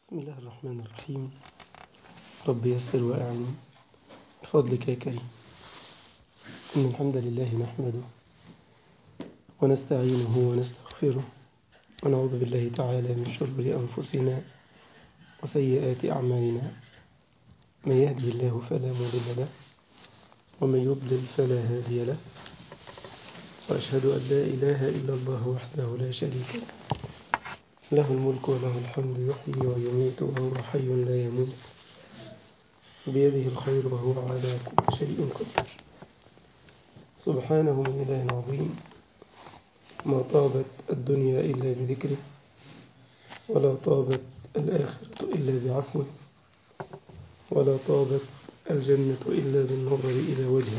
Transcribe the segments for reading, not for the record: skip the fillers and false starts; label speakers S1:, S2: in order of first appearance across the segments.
S1: بسم الله الرحمن الرحيم. رب يسر وأعن بفضلك يا كريم. إن الحمد لله نحمده ونستعينه ونستغفره ونعوذ بالله تعالى من شرور أنفسنا وسيئات أعمالنا. من يهده الله فلا مضل له ومن يضلل فلا هادي له، وأشهد أن لا إله إلا الله وحده لا شريك له، له الملك وله الحمد، يحيي ويميت وهو حي لا يموت، بيده الخير وهو على كل شيء قدير. سبحانه من إله عظيم، ما طابت الدنيا إلا بذكره، ولا طابت الآخرة إلا بعفوه، ولا طابت الجنة إلا بالنظر إلى وجهه.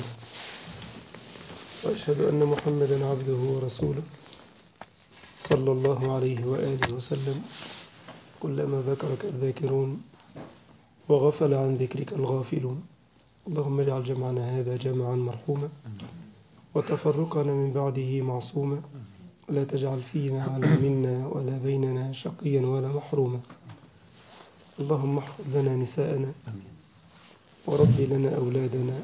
S1: وأشهد أن محمدا عبده ورسوله صلى الله عليه وآله وسلم. كلما ذكرك الذاكرون وغفل عن ذكرك الغافلون. اللهم اجعل جمعنا هذا جمعا مرحوما، وتفرقنا من بعده معصوما، لا تجعل فينا ولا منا ولا بيننا شقيا ولا محروما. اللهم احفظ لنا نساءنا وربي لنا أولادنا،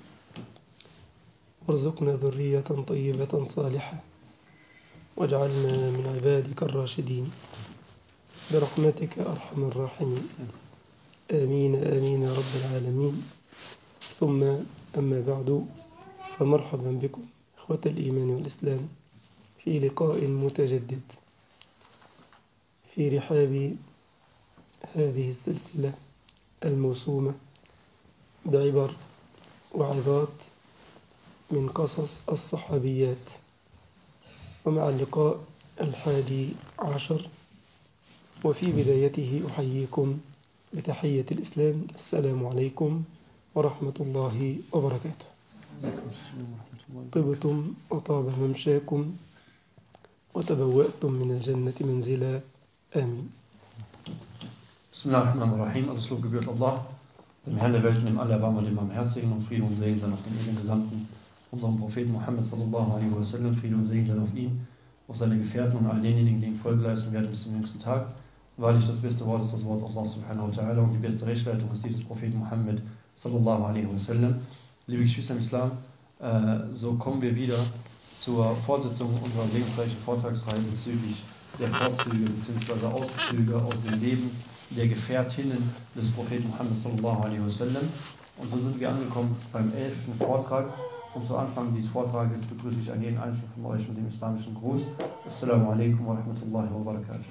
S1: وارزقنا ذرية طيبة صالحة، واجعلنا من عبادك الراشدين برحمتك أرحم الراحمين. آمين آمين يا رب العالمين. ثم أما بعد، فمرحبا بكم إخوة الإيمان والإسلام في لقاء متجدد في رحاب هذه السلسلة الموسومة بعبر وعظات من قصص الصحابيات. ومع اللقاء 11، وفي بدايته أحييكم بتحية الإسلام: السلام عليكم ورحمة الله وبركاته. طبتم وطاب ممشاكم وتبوأتم من الجنة منزلا. آمين.
S2: Bismillahirrahmanirrahim. Alles Lob gebührt Allah, dem Herrn der Welt, dem Allerbarmer, dem Barmherzigen, und Friede und Segen sein auf den ewigen Gesandten, unserem Propheten Muhammad sallallahu alaihi wa sallam. Friede und Segen sein auf ihn, auf seine Gefährten und all denjenigen, die ihm Folge leisten werden bis zum jüngsten Tag. Wahrlich, das beste Wort ist das Wort Allah subhanahu wa ta'ala, und die beste Rechtsleitung ist die des Propheten Muhammad sallallahu alaihi wa sallam. Liebe Geschwister im Islam, so kommen wir wieder zur Fortsetzung unserer segensreichen Vortragsreihe bezüglich der Vorzüge bzw. Auszüge aus dem Leben der Gefährtinnen des Propheten Muhammad sallallahu alaihi wa sallam. Und so sind wir angekommen beim 11. Vortrag. Und zu Anfang dieses Vortrages begrüße ich an jeden Einzelnen von euch mit dem islamischen Gruß. Assalamu alaikum wa rahmatullahi wa barakatuh.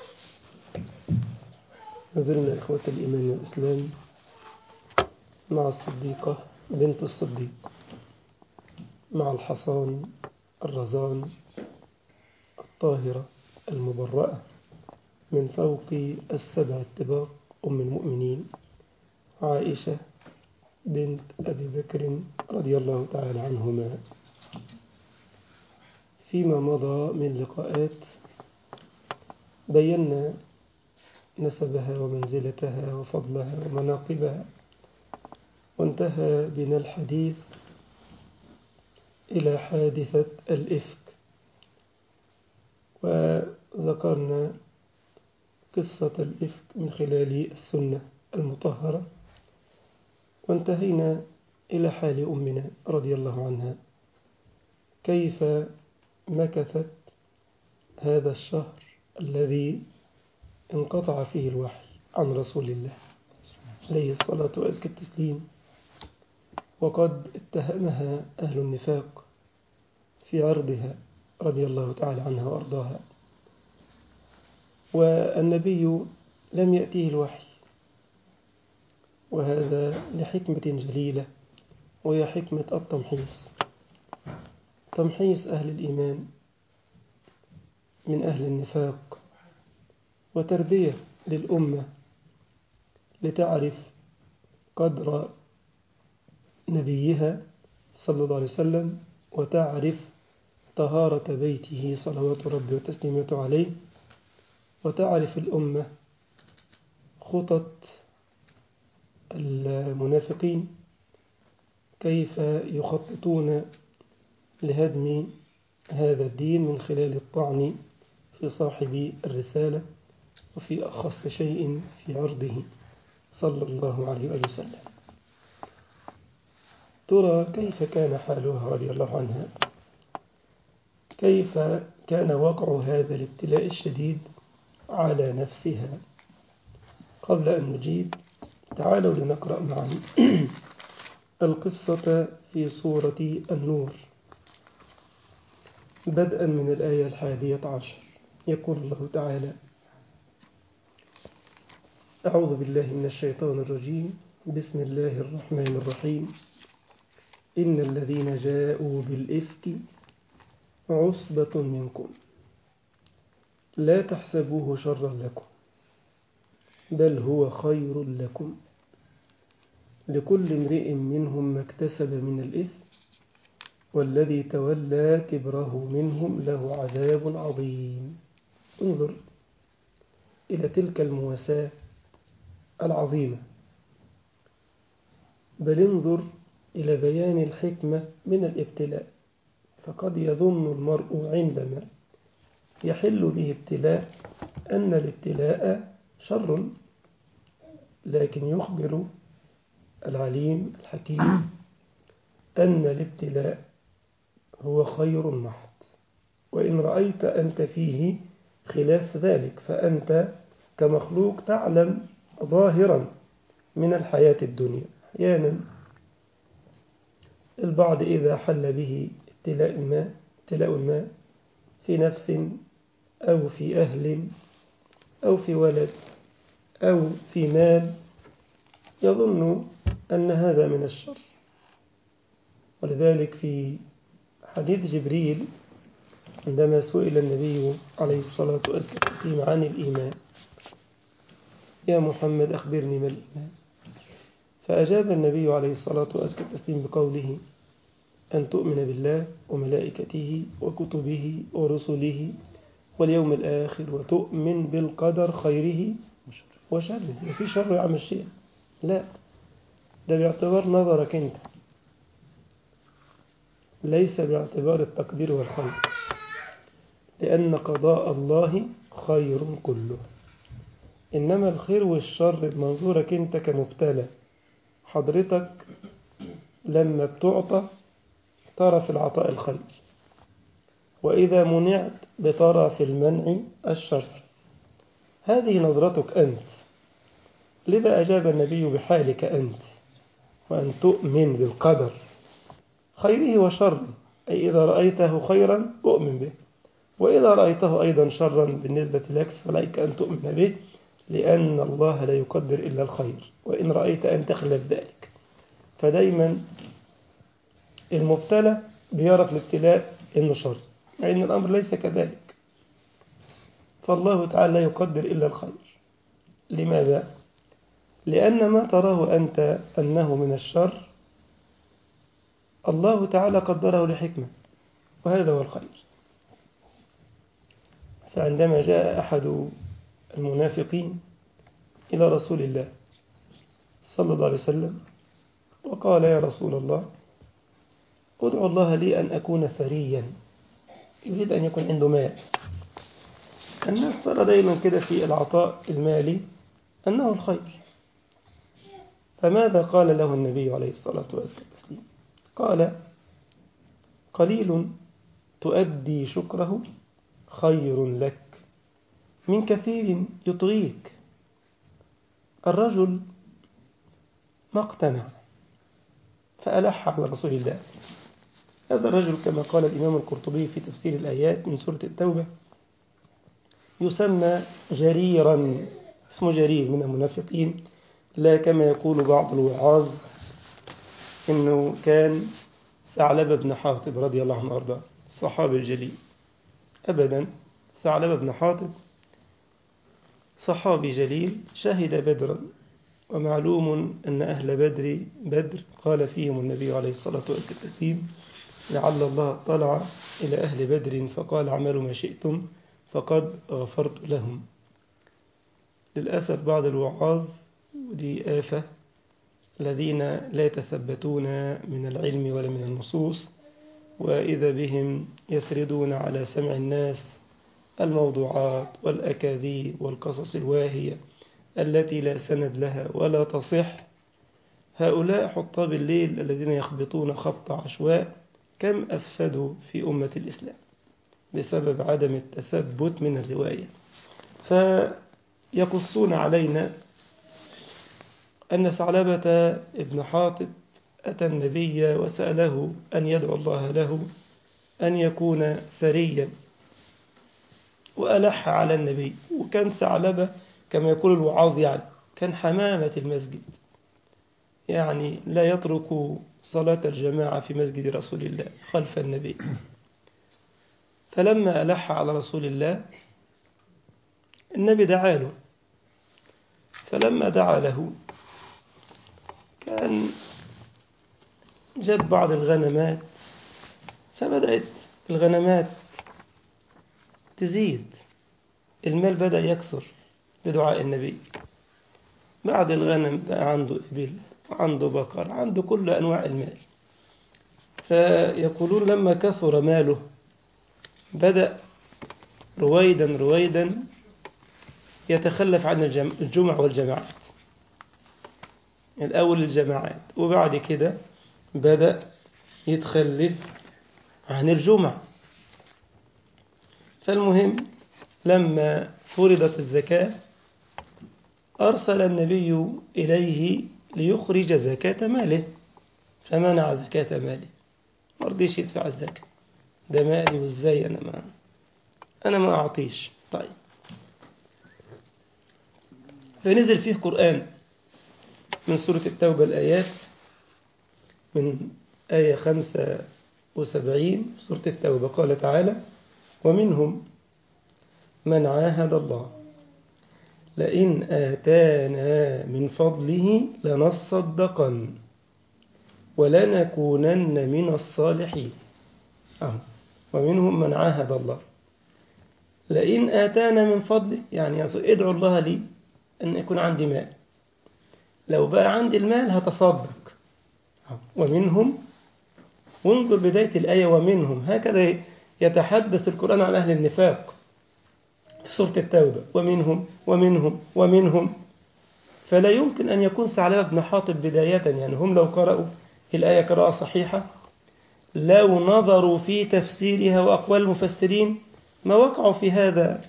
S1: نزلنا إخوة الإيمان والإسلام مع الصديقة بنت الصديق، مع الحصان الرزان الطاهرة المبرأة من فوق السبع الطباق، أم المؤمنين عائشة بنت أبي بكر رضي الله تعالى عنهما. فيما مضى من لقاءات بينا نسبها ومنزلتها وفضلها ومناقبها، وانتهى بنا الحديث إلى حادثة الإفك، وذكرنا قصة الإفك من خلال السنة المطهرة، وانتهينا إلى حال أمنا رضي الله عنها، كيف مكثت هذا الشهر الذي انقطع فيه الوحي عن رسول الله عليه الصلاة وأزكى التسليم، وقد اتهمها أهل النفاق في عرضها رضي الله تعالى عنها وأرضاها، والنبي لم يأتيه الوحي، وهذا لحكمة جليلة، وهي حكمة التمحيص، تمحيص أهل الإيمان من أهل النفاق، وتربية للأمة لتعرف قدر نبيها صلى الله عليه وسلم، وتعرف طهارة بيته صلوات ربي وتسليماته عليه، وتعرف الأمة خطط المنافقين كيف يخططون لهدم هذا الدين من خلال الطعن في صاحب الرسالة وفي أخص شيء في عرضه صلى الله عليه وسلم. ترى كيف كان حالها رضي الله عنها؟ كيف كان وقع هذا الابتلاء الشديد على نفسها؟ قبل أن نجيب تعالوا لنقرأ معا القصة في سورة النور بدءا من الآية 11. يقول الله تعالى: أعوذ بالله من الشيطان الرجيم. بسم الله الرحمن الرحيم. إن الذين جاءوا بالإفك عصبة منكم لا تحسبوه شرا لكم بل هو خير لكم لكل امرئ منهم ما اكتسب من الإثم والذي تولى كبره منهم له عذاب عظيم. انظر إلى تلك المواساة العظيمة، بل انظر إلى بيان الحكمة من الابتلاء. فقد يظن المرء عندما يحل به ابتلاء أن الابتلاء شر، لكن يخبر العليم الحكيم أن الابتلاء هو خير محض. وإن رأيت أنت فيه خلاف ذلك فأنت كمخلوق تعلم ظاهرا من الحياة الدنيا. أحيانا البعض إذا حل به ابتلاء ما في نفس أو في أهل أو في ولد أو في مال يظن أن هذا من الشر. ولذلك في حديث جبريل عندما سئل النبي عليه الصلاة والسلام عن الإيمان: يا محمد أخبرني ما الإيمان؟ فأجاب النبي عليه الصلاة والسلام بقوله: أن تؤمن بالله وملائكته وكتبه ورسله واليوم الآخر وتؤمن بالقدر خيره وشره. وفي شر يا عم الشيخ؟ لا، ده باعتبار نظرك أنت، ليس باعتبار التقدير والخلق، لأن قضاء الله خير كله. إنما الخير والشر بمنظورك أنت كمبتلى. حضرتك لما بتعطى ترى في العطاء الخير، وإذا منعت بترى في المنع الشر. هذه نظرتك أنت. لذا أجاب النبي بحالك أنت، وأن تؤمن بالقدر خيره وشره، أي إذا رأيته خيرا أؤمن به، وإذا رأيته أيضا شرا بالنسبة لك فعليك أن تؤمن به، لأن الله لا يقدر إلا الخير، وإن رأيت أن تخلف ذلك. فدايما المبتلى بيرى في الابتلاء إنه شر، مع إن الأمر ليس كذلك. فالله تعالى لا يقدر إلا الخير. لماذا؟ لأن ما تراه أنت أنه من الشر الله تعالى قدره لحكمة، وهذا هو الخير. فعندما جاء أحد المنافقين إلى رسول الله صلى الله عليه وسلم وقال: يا رسول الله، ادعو الله لي أن أكون ثريا. يريد أن يكون عنده مال. الناس ترى دائما كده في العطاء المالي أنه الخير. فماذا قال له النبي عليه الصلاة والسلام؟ قال: قليل تؤدي شكره خير لك من كثير يطغيك. الرجل ما اقتنع فألح على رسول الله. هذا الرجل كما قال الإمام القرطبي في تفسير الآيات من سورة التوبة يسمى جريرا، اسمه جرير من المنافقين، لا كما يقول بعض الوعاظ إنه كان ثعلبة بن حاطب رضي الله عنه وارضاه، الصحابي الجليل. أبدا، ثعلبة بن حاطب صحابي جليل شهد بدرا، ومعلوم أن أهل بدر قال فيهم النبي عليه الصلاة والسلام: لعل الله طلع إلى أهل بدر فقال: اعملوا ما شئتم فقد غفرت لهم. للأسف بعض الوعاظ، ودي آفة، الذين لا يتثبتون من العلم ولا من النصوص، وإذا بهم يسردون على سمع الناس الموضوعات والأكاذيب والقصص الواهية التي لا سند لها ولا تصح. هؤلاء حطاب الليل الذين يخبطون خبط عشواء كم أفسدوا في أمة الإسلام بسبب عدم التثبت من الرواية. فيقصون علينا أن ثعلبة ابن حاطب أتى النبي وسأله أن يدعو الله له أن يكون ثريا، وألح على النبي. وكان ثعلبة كما يقول الوعاظ يعني كان حمامة المسجد، يعني لا يترك صلاة الجماعة في مسجد رسول الله خلف النبي. فلما ألح على رسول الله النبي دعا له، فلما دعا له كان جاب بعض الغنمات، فبدأت الغنمات تزيد، المال بدأ يكثر بدعاء النبي. بعد الغنم بقى عنده إبل وعنده بقر، عنده كل أنواع المال. فيقولون لما كثر ماله بدأ رويدا رويدا يتخلف عن الجمع والجماعات. الأول الجماعات، وبعد كده بدأ يتخلف عن الجمع. فالمهم لما فرضت الزكاة أرسل النبي إليه ليخرج زكاة ماله، فمنع زكاة ماله، ما رضيش يدفع الزكاة. ده مالي وإزاي أنا ما أعطيش. طيب، فنزل فيه قرآن من سورة التوبة، الآيات من آية 75 سورة التوبة، قال تعالى: ومنهم من عاهد الله لئن آتانا من فضله لنصدقن ولنكونن من الصالحين. ومنهم من عاهد الله لئن آتانا من فضله، يعني ادعوا الله لي أن يكون عندي مال، لو بقى عندي المال هتصدق. ومنهم، وانظر بداية الآية ومنهم، هكذا يتحدث القرآن عن أهل النفاق في سورة التوبة، ومنهم ومنهم ومنهم. فلا يمكن أن يكون ثعلبة بن حاطب بداية، يعني هم لو قرأوا الآية قراءة صحيحة، لو نظروا في تفسيرها وأقوال المفسرين ما وقعوا في هذا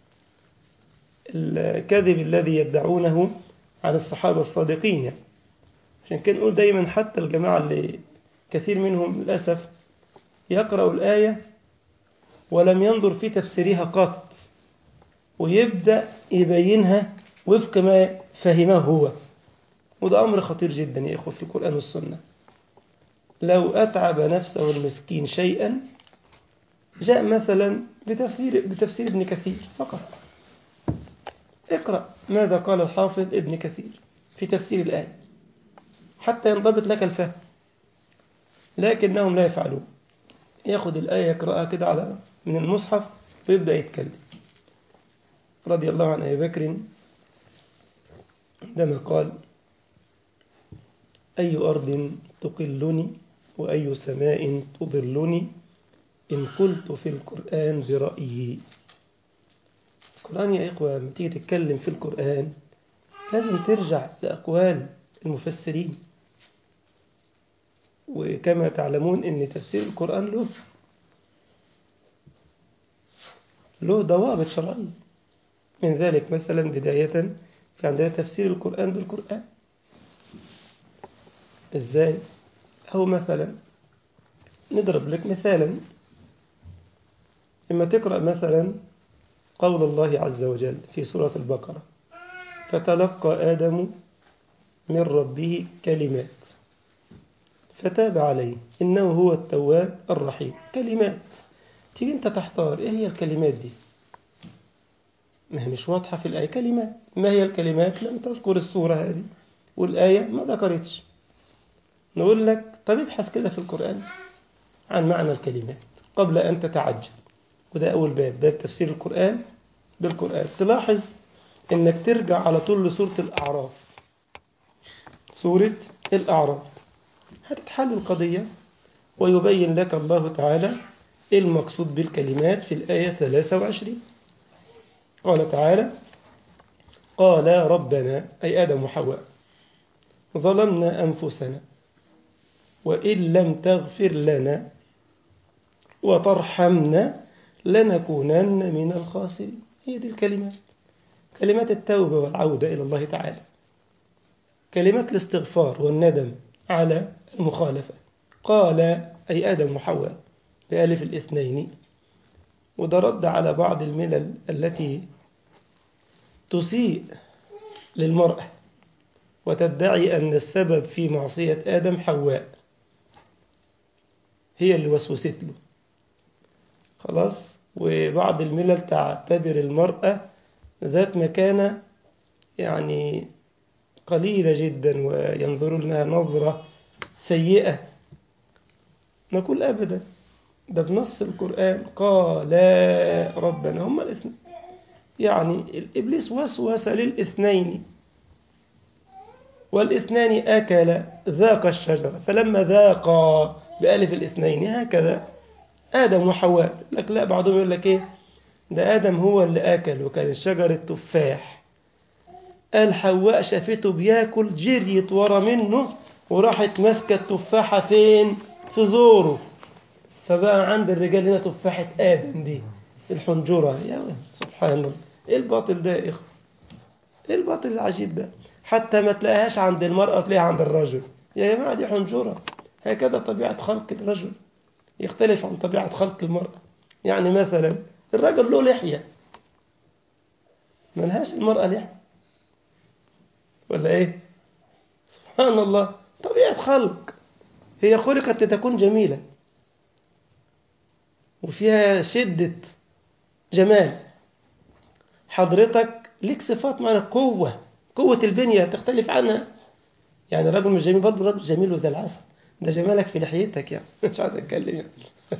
S1: الكذب الذي يدعونه عن الصحابة الصادقين يعني. عشان كده نقول دايما حتى الجماعة اللي كثير منهم للأسف يقرأ الآية ولم ينظر في تفسيرها قط، ويبدأ يبينها وفق ما فهمه هو، وده أمر خطير جدا يا إخوة في القرآن والسنة. لو أتعب نفسه المسكين شيئا، جاء مثلا بتفسير ابن كثير فقط، اقرأ ماذا قال الحافظ ابن كثير في تفسير الآية حتى ينضبط لك الفهم، لكنهم لا يفعلون. يأخذ الآية يقرأها كده على من المصحف ويبدأ يتكلم. رضي الله عن أبي بكر عندما قال: أي أرض تقلني وأي سماء تظلني إن قلت في القرآن برأيي. القرآن يا إخوة لما تيجي تتكلم في القرآن لازم ترجع لأقوال المفسرين، وكما تعلمون أن تفسير القرآن له ضوابط شرعية. من ذلك مثلا بداية في عندنا تفسير القرآن بالقرآن. إزاي؟ أو مثلا نضرب لك مثالا، إما تقرأ مثلا قول الله عز وجل في سورة البقرة: فتلقى آدم من ربه كلمات فتاب عليه إنه هو التواب الرحيم. كلمات، تيجي أنت تحتار إيه هي الكلمات دي؟ ما هي مش واضحة في الآية. كلمات، ما هي الكلمات؟ لم تذكر السورة هذه والآية ما ذكرتش. نقول لك طب ابحث كده في القرآن عن معنى الكلمات قبل أن تتعجل. وده أول باب تفسير القرآن بالقرآن. تلاحظ إنك ترجع على طول لسورة الأعراف. سورة الأعراف هتتحل القضية ويبين لك الله تعالى المقصود بالكلمات في الآية 23. قال تعالى: قال ربنا، أي آدم وحواء، ظلمنا أنفسنا وإن لم تغفر لنا وترحمنا لنكونن من الخاسرين. هي دي الكلمات، كلمات التوبة والعودة إلى الله تعالى، كلمات الاستغفار والندم على المخالفة. قال أي آدم وحواء بألف الاثنين، وده رد على بعض الملل التي تسيء للمرأة وتدعي أن السبب في معصية آدم حواء، هي اللي وسوست له. خلاص. وبعض الملل تعتبر المرأة ذات مكانة يعني قليلة جدا وينظر لها نظرة سيئة. نقول أبدا، ده بنص القرآن قال ربنا، هما الاثنين. يعني الإبليس وسوس للاثنين، والاثنان أكل ذاق الشجرة، فلما ذاقا بألف الاثنين هكذا آدم وحواء. لك لا، بعضهم يقول لك إيه، ده آدم هو اللي أكل وكان الشجر التفاح، قال حواء شافته بياكل جريت ورا منه وراحت ماسكة التفاحة فين؟ في زوره. فبقى عند الرجال هنا تفاحة آدم دي الحنجرة. يا سبحان الله، إيه الباطل ده يا إخوة؟ إيه الباطل العجيب ده؟ حتى ما تلاقيهاش عند المرأة، تلاقيها عند الرجل. يا جماعة دي حنجرة، هكذا طبيعة خلق الرجل يختلف عن طبيعة خلق المرأة. يعني مثلا الرجل له لحية، ملهاش المرأة لحية، ولا إيه؟ سبحان الله، طبيعة خلق. هي خلقت لتكون جميلة وفيها شدة جمال. حضرتك ليك صفات معنا، قوة البنية تختلف عنها. يعني الرجل مش جميل برضه، الرجل جميل وزي العسل، ده جمالك في لحيتك يعني. مش عايز اتكلم يعني.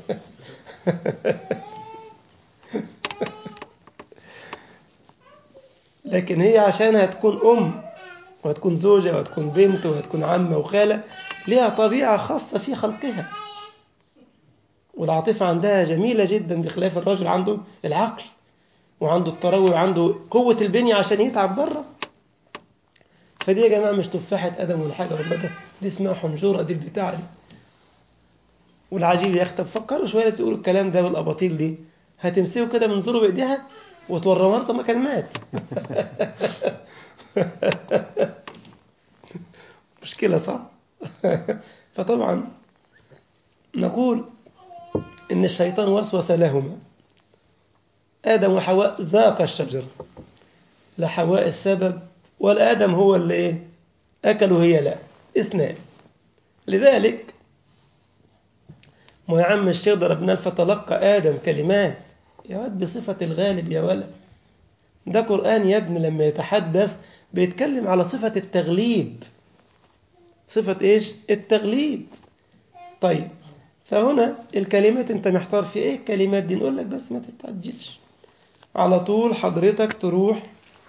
S1: لكن هي عشان هتكون أم وهتكون زوجة وهتكون بنت وهتكون عمة وخالة، لها طبيعة خاصة في خلقها، والعاطفة عندها جميلة جدا، بخلاف الرجل عنده العقل وعنده التروي وعنده قوة البنية عشان يتعب بره. فدي يا جماعة مش تفاحة آدم ولا حاجة، والله دي اسمها حنجرة، دي البتاع دي. والعجيب يا أخي، طب فكروا شوية تقولوا الكلام ده والأباطيل دي، هتمسكوا كده من زوره بإيديها وتورمها له، ما كان مات. مشكلة صح؟ فطبعا نقول إن الشيطان وسوس لهما، آدم وحواء ذاق الشجرة، لا حواء السبب ولا آدم هو اللي إيه أكلوا، هي لا، اثنان. لذلك ما يا عم الشيخ ضربنا فتلقى آدم كلمات، يا واد بصفة الغالب يا ولد، ده قرآن يا ابن، لما يتحدث بيتكلم على صفة التغليب. صفة إيش؟ التغليب. طيب، فهنا الكلمات أنت محتار في إيه الكلمات دي، نقول لك بس ما تستعجلش، على طول حضرتك تروح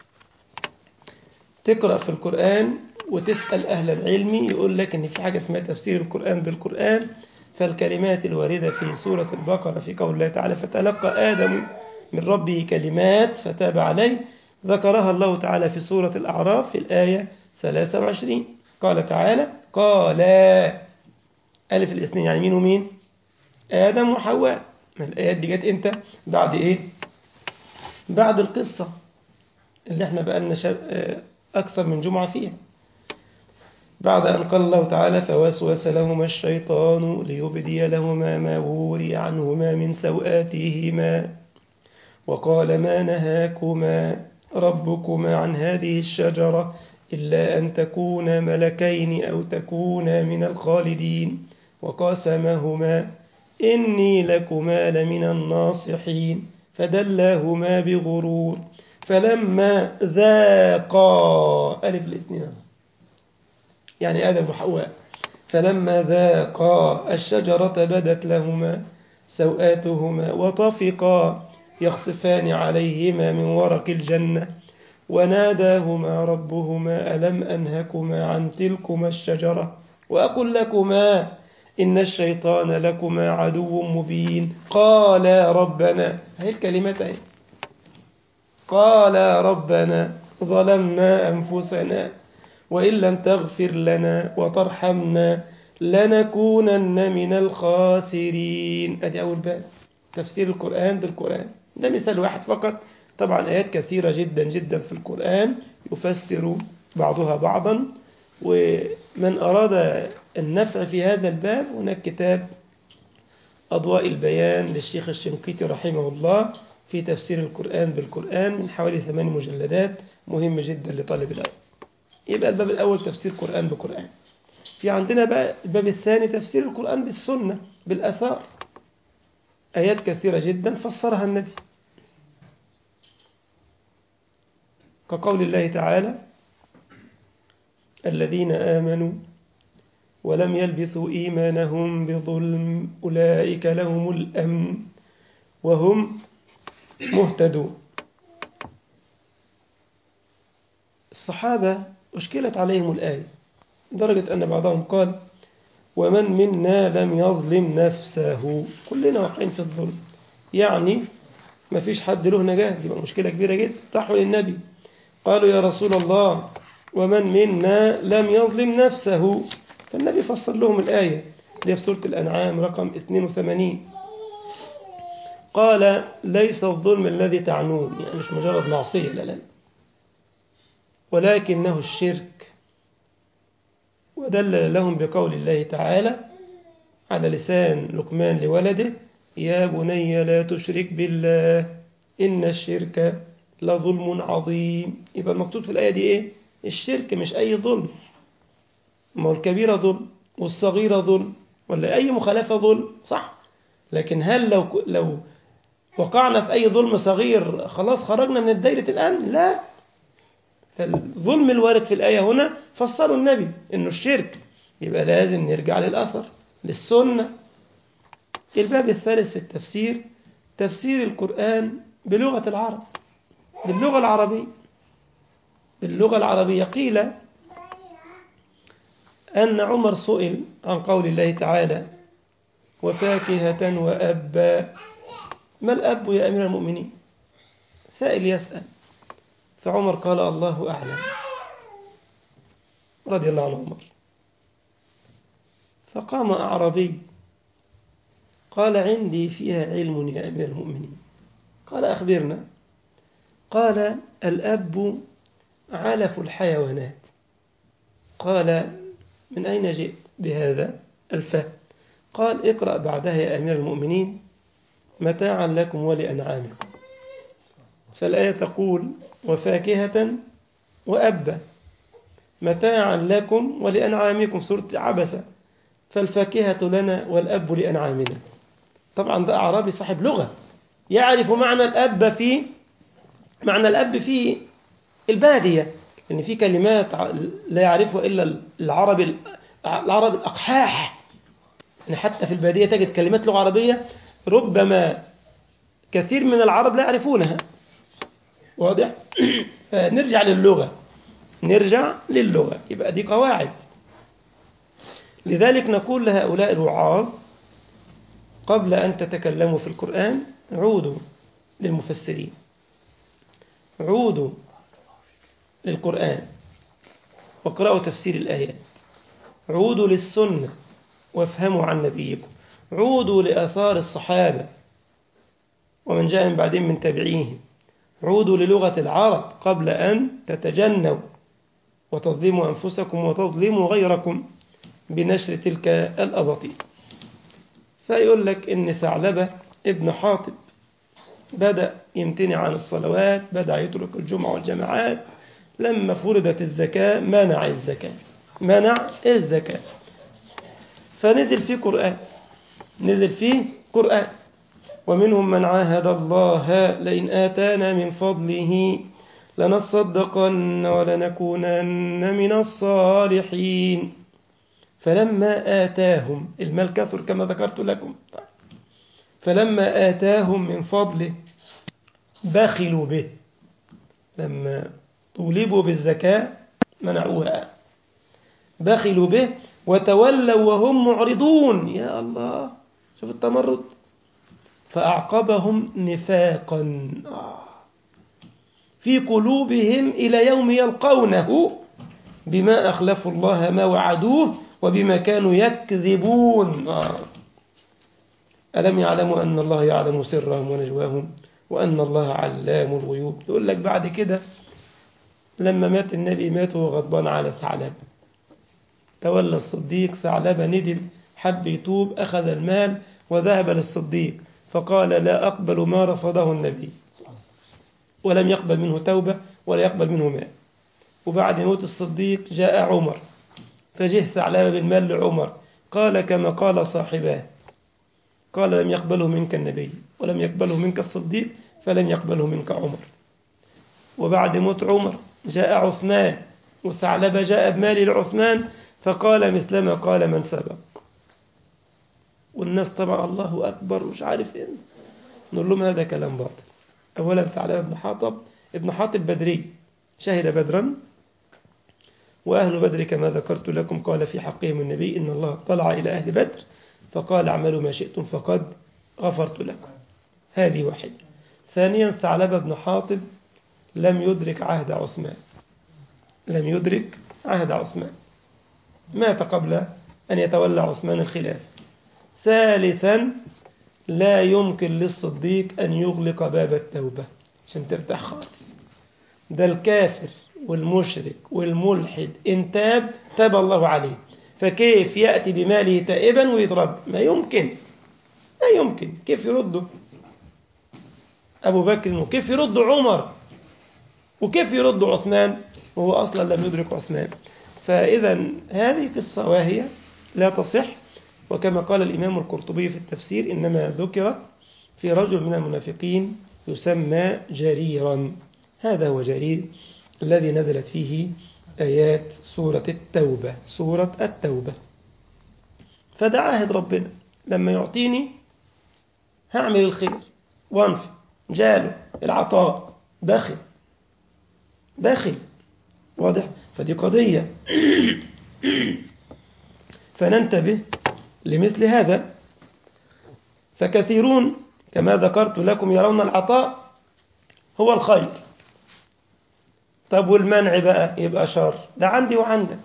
S1: تقرأ في القرآن وتسأل أهل العلم، يقول لك إن في حاجة اسمها تفسير القرآن بالقرآن. فالكلمات الواردة في سورة البقرة في قول الله تعالى فتلقى آدم من ربه كلمات فتاب عليه، ذكرها الله تعالى في سورة الأعراف في الآية 23. قال تعالى قال ألف الاثنين، يعني مين ومين؟ آدم وحواء. ما الآيات دي جت إمتى؟ بعد إيه؟ بعد القصة اللي احنا بقالنا أكثر من جمعة فيها. بعد أن قال الله تعالى فوسوس لهما الشيطان ليبدي لهما ما وري عنهما من سوآتهما وقال ما نهاكما ربكما عن هذه الشجرة إلا أن تكونا ملكين أو تكونا من الخالدين وقاسمهما إني لكما لمن الناصحين فدلاهما بغرور فلما ذاقا ألف الاثنين، يعني آدم وحواء، فلما ذاقا الشجرة بدت لهما سوآتهما وطفقا يخصفان عليهما من ورق الجنة وناداهما ربهما ألم أنهكما عن تلكما الشجرة وأقل لكما إن الشيطان لكما عدو مبين قالا ربنا، هي الكلمات اهي، قالا ربنا ظلمنا أنفسنا وإن لم تغفر لنا وترحمنا لنكونن من الخاسرين. أدي أول باب، تفسير القرآن بالقرآن. ده مثال واحد فقط، طبعا آيات كثيرة جدا جدا في القرآن يفسر بعضها بعضا. ومن أراد النفع في هذا الباب هناك كتاب أضواء البيان للشيخ الشنقيطي رحمه الله في تفسير القرآن بالقرآن من حوالي 8 مجلدات، مهم جدا لطالب العلم. يبقى الباب الأول تفسير قرآن بقرآن. في عندنا بقى الباب الثاني تفسير القرآن بالسنة بالأثار، آيات كثيرة جدا فسرها النبي، كقول الله تعالى الذين آمنوا ولم يلبثوا إيمانهم بظلم أولئك لهم الأمن وهم مهتدون. الصحابة أشكلت عليهم الآية لدرجة أن بعضهم قال ومن منا لم يظلم نفسه، كلنا واقعين في الظلم، يعني ما فيش حد له نجاة، دي مشكلة كبيرة جدا. راحوا للنبي قالوا يا رسول الله ومن منا لم يظلم نفسه، فالنبي فسر لهم الآية اللي في سورة الأنعام رقم 82، قال ليس الظلم الذي تعنون، يعني مش مجرد معصية، لا، ولكنه الشرك. ودل لهم بقول الله تعالى على لسان لقمان لولده يا بني لا تشرك بالله إن الشرك لظلم عظيم. يبقى المقصود في الآية دي إيه؟ الشرك، مش أي ظلم، ما هو الكبيرة ظلم والصغيرة ظلم، ولا أي مخالفة ظلم، صح؟ لكن هل لو وقعنا في أي ظلم صغير خلاص خرجنا من دايرة الأمن؟ لا، فالظلم الوارد في الآية هنا فسروا النبي إنه الشرك، يبقى لازم نرجع للأثر للسنة. الباب الثالث في التفسير تفسير القرآن بلغة العرب، باللغة العربية. باللغة العربية قيل أن عمر سئل عن قول الله تعالى وفاكهة وأبا، ما الأب يا أمير المؤمنين؟ سائل يسأل، فعمر قال الله أعلم، رضي الله عنه عمر. فقام أعرابي قال عندي فيها علم يا أمير المؤمنين. قال أخبرنا. قال الأب علف الحيوانات. قال من أين جئت بهذا الفهم؟ قال اقرأ بعدها يا أمير المؤمنين متاعا لكم ولأنعامكم. فالآية تقول وفاكهة وأبا متاعا لكم ولأنعامكم، سورة عبسة، فالفاكهة لنا والأب لأنعامنا. طبعا ده أعرابي صاحب لغة يعرف معنى الأب في البادية، إن في كلمات لا يعرفها إلا العرب الأقحاح، يعني حتى في البادية تجد كلمات لغة عربية ربما كثير من العرب لا يعرفونها، واضح؟ فنرجع للغة، يبقى دي قواعد. لذلك نقول لهؤلاء الوعاظ قبل أن تتكلموا في القرآن عودوا للمفسرين، عودوا للقرآن واقرأوا تفسير الآيات، عودوا للسنة وافهموا عن نبيكم، عودوا لآثار الصحابة ومن جاء من بعدهم من تابعيهم، عودوا للغة العرب قبل أن تتجنوا وتظلموا أنفسكم وتظلموا غيركم بنشر تلك الأباطيل. فيقول لك إن ثعلبة ابن حاطب بدأ يمتنع عن الصلوات، بدأ يترك الجمعة والجماعات، لما فرضت الزكاة منع الزكاة، فنزل فيه قرآن، ومنهم من عاهد الله لئن آتانا من فضله لنصدقن ولنكونن من الصالحين. فلما آتاهم المال كثر كما ذكرت لكم، فلما آتاهم من فضله بخلوا به، لما طولبوا بالزكاة منعوها، بخلوا به وتولوا وهم معرضون. يا الله، شوف التمرد. فأعقبهم نفاقا في قلوبهم إلى يوم يلقونه بما أخلفوا الله ما وعدوه وبما كانوا يكذبون. ألم يعلموا أن الله يعلم سرهم ونجواهم وأن الله علام الغيوب. يقول لك بعد كده لما مات النبي مات وهو غضبان على ثعلبة. تولى الصديق، ثعلبة ندم، حب يتوب، أخذ المال وذهب للصديق فقال لا أقبل ما رفضه النبي، ولم يقبل منه توبة ولا يقبل منه مال. وبعد موت الصديق جاء عمر، فجه ثعلبة بالمال لعمر، قال كما قال صاحباه، قال لم يقبله منك النبي ولم يقبله منك الصديق فلم يقبله منك عمر. وبعد موت عمر جاء عثمان، وثعلبة جاء بمال لعثمان فقال مثلما قال من سبق. والناس طبعا الله أكبر ومش عارف إيه، نقول لهم هذا كلام باطل. أولا ثعلبة ابن حاطب بدري، شهد بدرا، وأهل بدر كما ذكرت لكم قال في حقهم النبي إن الله طلع إلى أهل بدر فقال اعملوا ما شئتم فقد غفرت لكم. هذه واحدة. ثانيا ثعلبة بن حاطب لم يدرك عهد عثمان، مات قبل أن يتولى عثمان الخلافة. ثالثا لا يمكن للصديق أن يغلق باب التوبة عشان ترتاح خالص. ده الكافر والمشرك والملحد إن تاب الله عليه، فكيف يأتي بماله تائبا ويترد؟ ما يمكن. كيف يرده أبو بكر، وكيف يرد عمر، وكيف يرد عثمان وهو أصلا لم يدرك عثمان؟ فإذا هذه قصة واهية لا تصح. وكما قال الإمام القرطبي في التفسير إنما ذكرت في رجل من المنافقين يسمى جريرا. هذا هو جرير الذي نزلت فيه آيات سورة التوبة. فده عهد ربنا، لما يعطيني هعمل الخير وانفق، جاله العطاء بخل، واضح؟ فدي قضية فننتبه لمثل هذا. فكثيرون كما ذكرت لكم يرون العطاء هو الخير. طب والمنع بقى يبقى شر، ده عندي وعندك.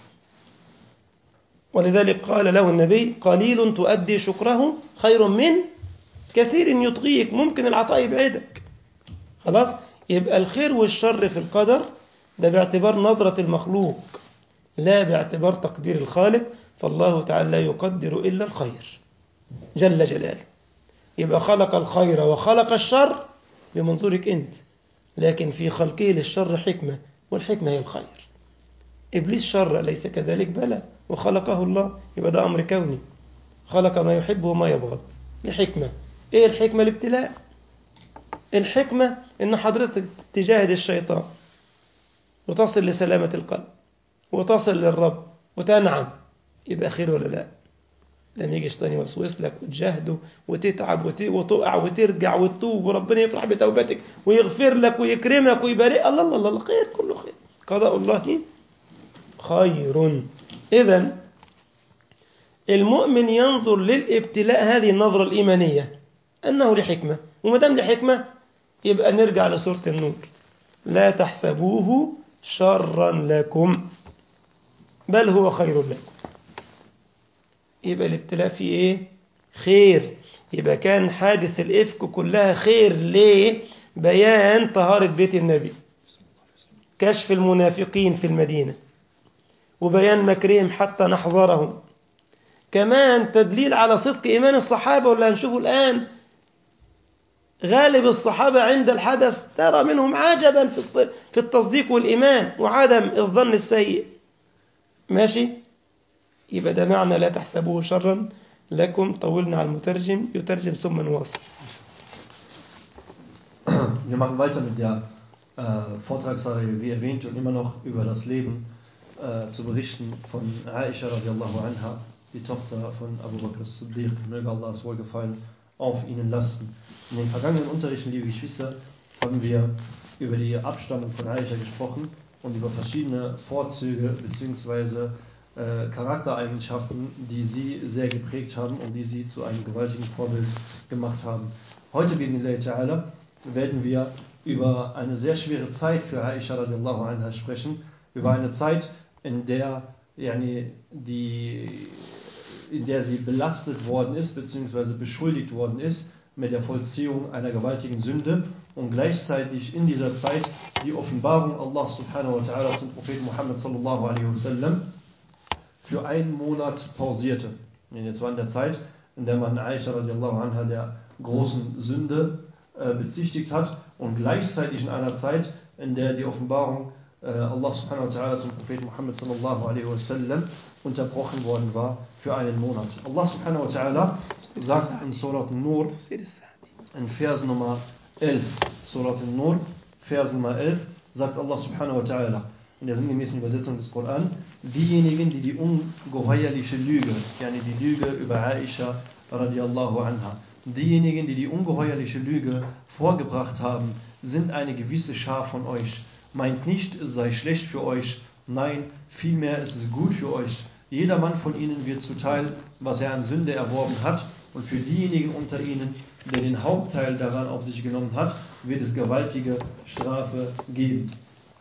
S1: ولذلك قال له النبي قليل تؤدي شكره خير من كثير يطغيك. ممكن العطاء يبعدك، خلاص. يبقى الخير والشر في القدر ده باعتبار نظرة المخلوق لا باعتبار تقدير الخالق. فالله تعالى لا يقدر إلا الخير جل جلاله. يبقى خلق الخير وخلق الشر بمنظورك أنت، لكن في خلقه للشر حكمة، والحكمة هي الخير. إبليس شر ليس كذلك؟ بلى، وخلقه الله. يبقى ده أمر كوني، خلق ما يحب وما يبغض لحكمة. إيه الحكمة؟ الابتلاء. الحكمة إن حضرتك تجاهد الشيطان وتصل لسلامة القلب وتصل للرب وتنعم، يبقى خير ولا لا؟ لما يجي الشيطان يوسوس لك وتجاهده وتتعب وتقع وترجع وتتوب وربنا يفرح بتوبتك ويغفر لك ويكرمك ويبارك، الله خير، كله خير. قضاء الله خير. إذن المؤمن ينظر للابتلاء هذه النظرة الإيمانية أنه لحكمة، وما دام لحكمة يبقى نرجع لسورة النور، لا تحسبوه شرا لكم بل هو خير لكم. يبقى الابتلاء فيه إيه؟ خير. يبقى كان حادث الإفك كلها خير. ليه؟ بيان طهارة بيت النبي، كشف المنافقين في المدينة، وبيان مكرهم حتى نحذرهم، كمان تدليل على صدق إيمان الصحابة. واللي هنشوفه الآن غالب الصحابة عند الحدث ترى منهم عجبا في التصديق والإيمان وعدم الظن السيء. ماشي؟ يبقى ده معنى لا تحسبوه شرا لكم. طولنا على المترجم، يترجم ثم نواصل.
S2: Wir machen weiter mit der Vortragsreihe, wie erwähnt, und immer noch über das Leben zu berichten von Aisha radiallahu anha, die Tochter von Abu Bakr as-Siddiq, möge Allahs Wohlgefallen auf ihnen lasten. In den vergangenen Unterrichten, liebe Geschwister, haben wir über die Abstammung von Aisha gesprochen und über verschiedene Vorzüge bzw. Charaktereigenschaften, die sie sehr geprägt haben und die sie zu einem gewaltigen Vorbild gemacht haben. Heute, bi'idhnillahi ta'ala, werden wir über eine sehr schwere Zeit für Aisha radiallahu anha sprechen, über eine Zeit, in der sie belastet worden ist, beziehungsweise beschuldigt worden ist mit der Vollziehung einer gewaltigen Sünde und gleichzeitig in dieser Zeit die Offenbarung Allah subhanahu wa ta'ala zum Propheten Muhammad sallallahu alaihi wasallam für einen Monat pausierte. Jetzt war in der Zeit, in der man Aisha radiallahu anha der großen Sünde bezichtigt hat und gleichzeitig in einer Zeit, in der die Offenbarung Allah subhanahu wa ta'ala zum Propheten Muhammad sallallahu alaihi wasallam unterbrochen worden war für einen Monat. Allah subhanahu wa ta'ala sagt in Surat An-Nur, in Vers Nummer 11, Surat An-Nur, Vers Nummer 11, sagt Allah subhanahu wa ta'ala, in der sinngemäßen Übersetzung des Koran, diejenigen, die die ungeheuerliche Lüge, die Lüge über Aisha radiallahu anha, diejenigen, die die ungeheuerliche Lüge vorgebracht haben, sind eine gewisse Schar von euch. Meint nicht, es sei schlecht für euch, nein, vielmehr ist es gut für euch. Jeder Mann von ihnen wird zuteil, was er an Sünde erworben hat, und für diejenigen unter ihnen, der den Hauptteil daran auf sich genommen hat, wird es gewaltige Strafe geben.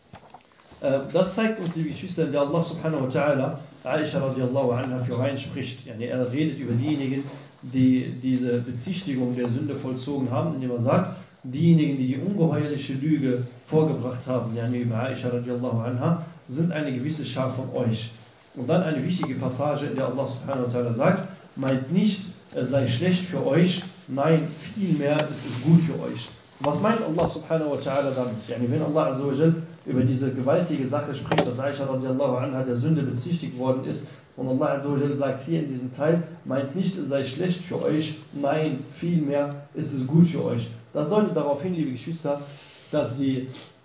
S2: Das zeigt uns, liebe Geschwister, in der Allah subhanahu wa ta'ala Aisha radiallahu anha für rein spricht. Er redet über diejenigen, die diese Bezichtigung der Sünde vollzogen haben, indem er sagt, diejenigen, die die ungeheuerliche Lüge vorgebracht haben, über Aisha radiallahu anha, sind eine gewisse Schar von euch. Und dann eine wichtige Passage, in der Allah subhanahu wa ta'ala sagt, meint nicht, es sei schlecht für euch, nein, vielmehr ist es gut für euch. Was meint Allah subhanahu wa ta'ala damit? Wenn Allah azza wa jal über diese gewaltige Sache spricht, dass Aisha radiallahu anha der Sünde bezichtigt worden ist, und Allah azza wa jal sagt hier in diesem Teil, meint nicht, es sei schlecht für euch, nein, vielmehr ist es gut für euch. Das deutet darauf hin, liebe Geschwister, dass die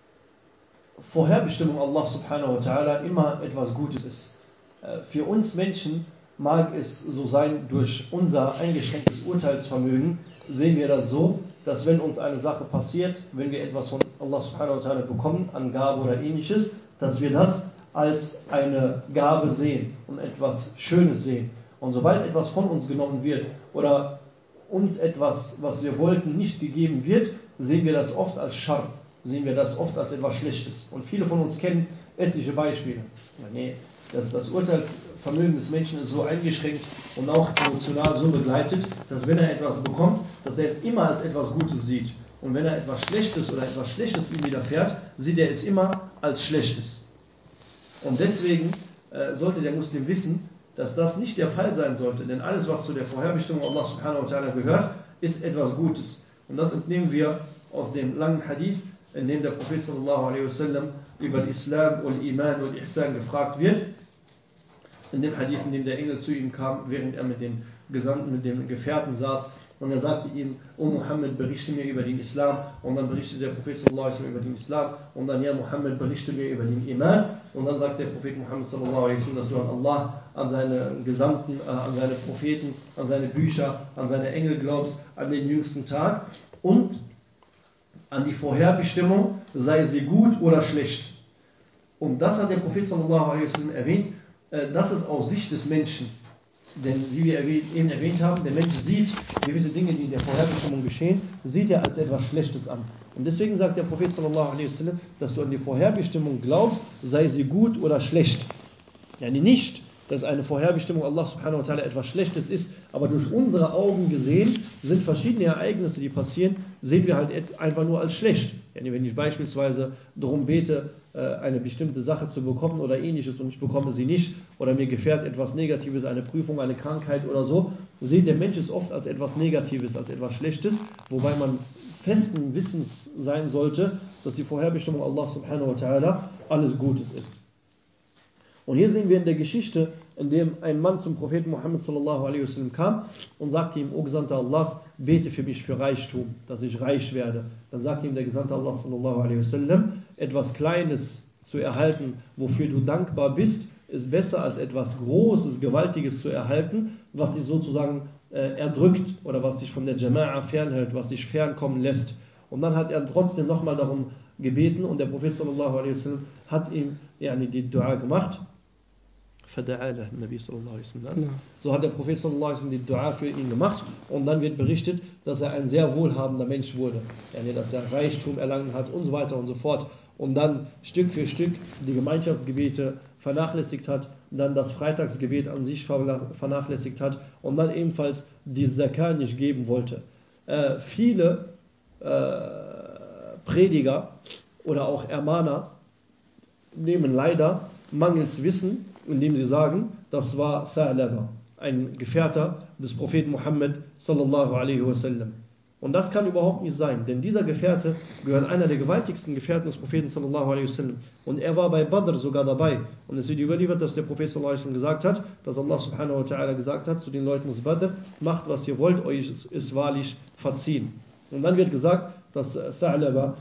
S2: Vorherbestimmung Allah subhanahu wa ta'ala immer etwas Gutes ist. Für uns Menschen mag es so sein, durch unser eingeschränktes Urteilsvermögen sehen wir das so, dass wenn uns eine Sache passiert, wenn wir etwas von Allah subhanahu wa ta'ala bekommen, an Gabe oder ähnliches, dass wir das als eine Gabe sehen und etwas Schönes sehen. Und sobald etwas von uns genommen wird oder uns etwas, was wir wollten, nicht gegeben wird, sehen wir das oft als Schar, sehen wir das oft als etwas Schlechtes. Und viele von uns kennen etliche Beispiele. Das Urteilsvermögen des Menschen ist so eingeschränkt und auch emotional so begleitet, dass wenn er etwas bekommt, dass er es immer als etwas Gutes sieht. Und wenn er etwas Schlechtes oder etwas Schlechtes ihm widerfährt, sieht er es immer als Schlechtes. Und deswegen sollte der Muslim wissen, dass das nicht der Fall sein sollte, denn alles, was zu der Vorherbestimmung Allah subhanahu wa ta'ala gehört, ist etwas Gutes. Und das entnehmen wir aus dem langen Hadith, in dem der Prophet sallallahu alaihi wasallam über Islam und Iman und Ihsan gefragt wird. In dem Hadith, in dem der Engel zu ihm kam, während er mit dem Gesandten, mit dem Gefährten saß, und er sagte ihm, O Muhammad, berichte mir über den Islam. Und dann berichtet der Prophet sallallahu alaihi wasallam über den Islam. Und dann, ja Muhammad, berichte mir über den Iman. Und dann sagt der Prophet Muhammad sallallahu alaihi wasallam, dass du an Allah, an seine Gesandten, an seine Propheten, an seine Bücher, an seine Engel glaubst, an den jüngsten Tag und an die Vorherbestimmung, sei sie gut oder schlecht. Und das hat der Prophet sallallahu alaihi wasallam erwähnt, das ist aus Sicht des Menschen. Denn wie wir eben erwähnt haben, der Mensch sieht gewisse Dinge, die in der Vorherbestimmung geschehen, sieht er als etwas Schlechtes an. Und deswegen sagt der Prophet sallallahu alaihi wasallam, dass du an die Vorherbestimmung glaubst, sei sie gut oder schlecht. Nicht, dass eine Vorherbestimmung Allah subhanahu wa ta'ala etwas Schlechtes ist, aber durch unsere Augen gesehen sind verschiedene Ereignisse, die passieren, sehen wir halt einfach nur als schlecht. Wenn ich beispielsweise darum bete, eine bestimmte Sache zu bekommen oder ähnliches und ich bekomme sie nicht oder mir gefährt etwas Negatives, eine Prüfung, eine Krankheit oder so, sieht der Mensch es oft als etwas Negatives, als etwas Schlechtes, wobei man festen Wissens sein sollte, dass die Vorherbestimmung Allah subhanahu wa ta'ala alles Gutes ist. Und hier sehen wir in der Geschichte, in dem ein Mann zum Propheten Muhammad sallallahu alaihi wasallam kam und sagte ihm, O Gesandter Allahs, bete für mich für Reichtum, dass ich reich werde. Dann sagte ihm der Gesandte Allah sallallahu alaihi wasallam, etwas Kleines zu erhalten, wofür du dankbar bist, ist besser als etwas Großes, Gewaltiges zu erhalten, was dich sozusagen erdrückt oder was dich von der Jama'a fernhält, was dich fernkommen lässt. Und dann hat er trotzdem nochmal darum gebeten und der Prophet sallallahu alaihi wasallam hat ihm die Dua gemacht.
S3: فدعا له النبي صلى الله عليه وسلم.
S1: نعم.
S3: So hat der Prophet sallallahu alaihi wasallam die Dua für ihn gemacht und dann wird berichtet, dass er ein sehr wohlhabender Mensch wurde, dass er Reichtum erlangt hat und so weiter und so fort und dann Stück für Stück die Gemeinschaftsgebete vernachlässigt hat, dann das Freitagsgebet an sich vernachlässigt hat und dann ebenfalls die Zakat nicht geben wollte. Viele Prediger oder auch Ermahner nehmen leider mangels Wissen, indem sie sagen, das war Tha'laba, ein Gefährter des Propheten Muhammad sallallahu alaihi wasallam. Und das kann überhaupt nicht sein, denn dieser Gefährte gehört einer der gewaltigsten Gefährten des Propheten sallallahu alaihi wasallam. Und er war bei Badr sogar dabei. Und es wird überliefert, dass der Prophet sallallahu alaihi wasallam gesagt hat, dass Allah subhanahu wa ta'ala gesagt hat zu den Leuten aus Badr, macht was ihr wollt, euch ist wahrlich verziehen. Und dann wird gesagt, dass Tha'laba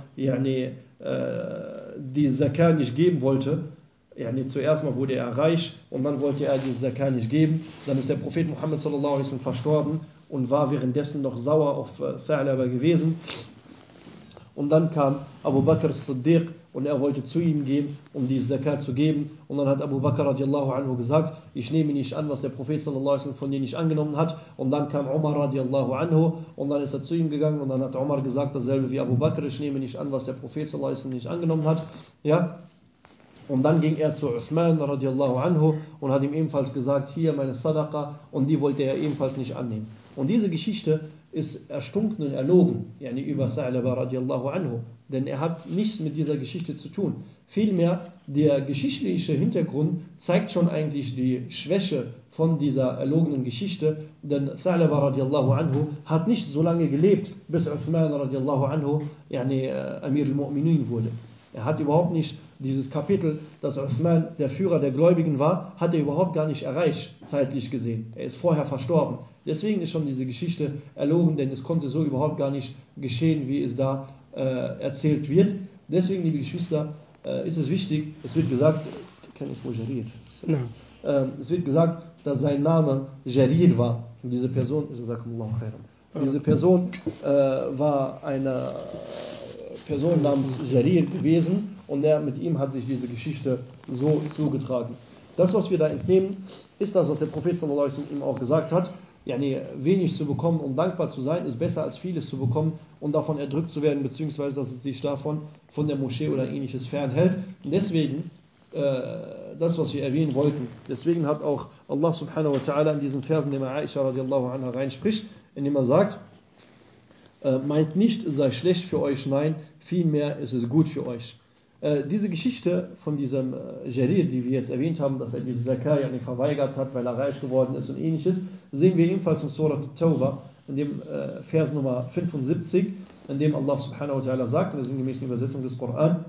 S3: die Zakat nicht geben wollte. Zuerst mal wurde er reich und dann wollte er die Zakat nicht geben. Dann ist der Prophet Muhammad sallallahu alaihi wasallam verstorben und war währenddessen noch sauer auf Tha'laba gewesen. Und dann kam Abu Bakr as-Siddiq und er wollte zu ihm gehen, um die Zakat zu geben. Und dann hat Abu Bakr radiallahu anhu gesagt, ich nehme nicht an, was der Prophet sallallahu alaihi wasallam von dir nicht angenommen hat. Und dann kam Umar radiallahu anhu und dann ist er zu ihm gegangen und dann hat Umar gesagt, dasselbe wie Abu Bakr, ich nehme nicht an, was der Prophet sallallahu alaihi wasallam nicht angenommen hat. Ja. Und dann ging er zu Uthman radiallahu anhu und hat ihm ebenfalls gesagt, hier meine Sadaqa, und die wollte er ebenfalls nicht annehmen. Und diese Geschichte ist erstunken und erlogen, über Tha'laba radiallahu anhu, denn er hat nichts mit dieser Geschichte zu tun. Vielmehr, der geschichtliche Hintergrund zeigt schon eigentlich die Schwäche von dieser erlogenen Geschichte, denn Tha'laba radiallahu anhu hat nicht so lange gelebt, bis Uthman radiallahu anhu Amir al-Mu'minin wurde. Er hat überhaupt nicht dieses Kapitel, dass Uthman der Führer der Gläubigen war, hat er überhaupt gar nicht erreicht, zeitlich gesehen. Er ist vorher verstorben. Deswegen ist schon diese Geschichte erlogen, denn es konnte so überhaupt gar nicht geschehen, wie es da erzählt wird. Deswegen, liebe Geschwister, ist es wichtig, es wird gesagt, es wird gesagt, dass sein Name Jarir war. Und diese Person, war eine Person namens Jarir gewesen und mit ihm hat sich diese Geschichte so zugetragen. Das, was wir da entnehmen, ist das, was der Prophet sallallahu alaihi wasallam ihm auch gesagt hat. Wenig zu bekommen und dankbar zu sein, ist besser als vieles zu bekommen und davon erdrückt zu werden, beziehungsweise dass es dich davon von der Moschee oder ähnliches fernhält. Und deswegen, das, was wir erwähnen wollten, deswegen hat auch Allah subhanahu wa ta'ala in diesen Versen, in dem Aisha radiallahu anha reinspricht, indem er sagt, meint nicht, es sei schlecht für euch, nein, vielmehr ist es gut für euch. Diese Geschichte von diesem Jarir, die wir jetzt erwähnt haben, dass er diese Zakat verweigert hat, weil er reich geworden ist und ähnliches, sehen wir ebenfalls in Surah At-Tawbah, in dem Vers Nummer 75, in dem Allah subhanahu wa ta'ala sagt, in der sinngemäßen Übersetzung des Koran,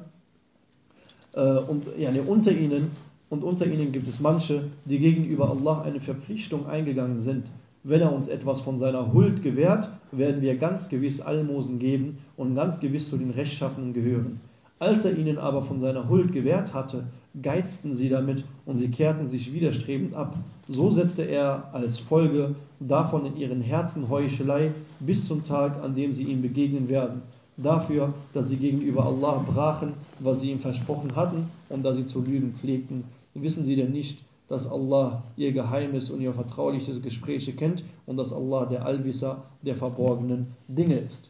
S3: unter ihnen gibt es manche, die gegenüber Allah eine Verpflichtung eingegangen sind. Wenn er uns etwas von seiner Huld gewährt, werden wir ganz gewiss Almosen geben und ganz gewiss zu den Rechtschaffenen gehören. Als er ihnen aber von seiner Huld gewährt hatte, geizten sie damit und sie kehrten sich widerstrebend ab. So setzte er als Folge davon in ihren Herzen Heuchelei bis zum Tag, an dem sie ihm begegnen werden. Dafür, dass sie gegenüber Allah brachen, was sie ihm versprochen hatten, und dass sie zu lügen pflegten. Wissen sie denn nicht, dass Allah ihr Geheimnis und ihr vertrauliches Gespräche kennt und dass Allah der Allwisser der verborgenen Dinge ist.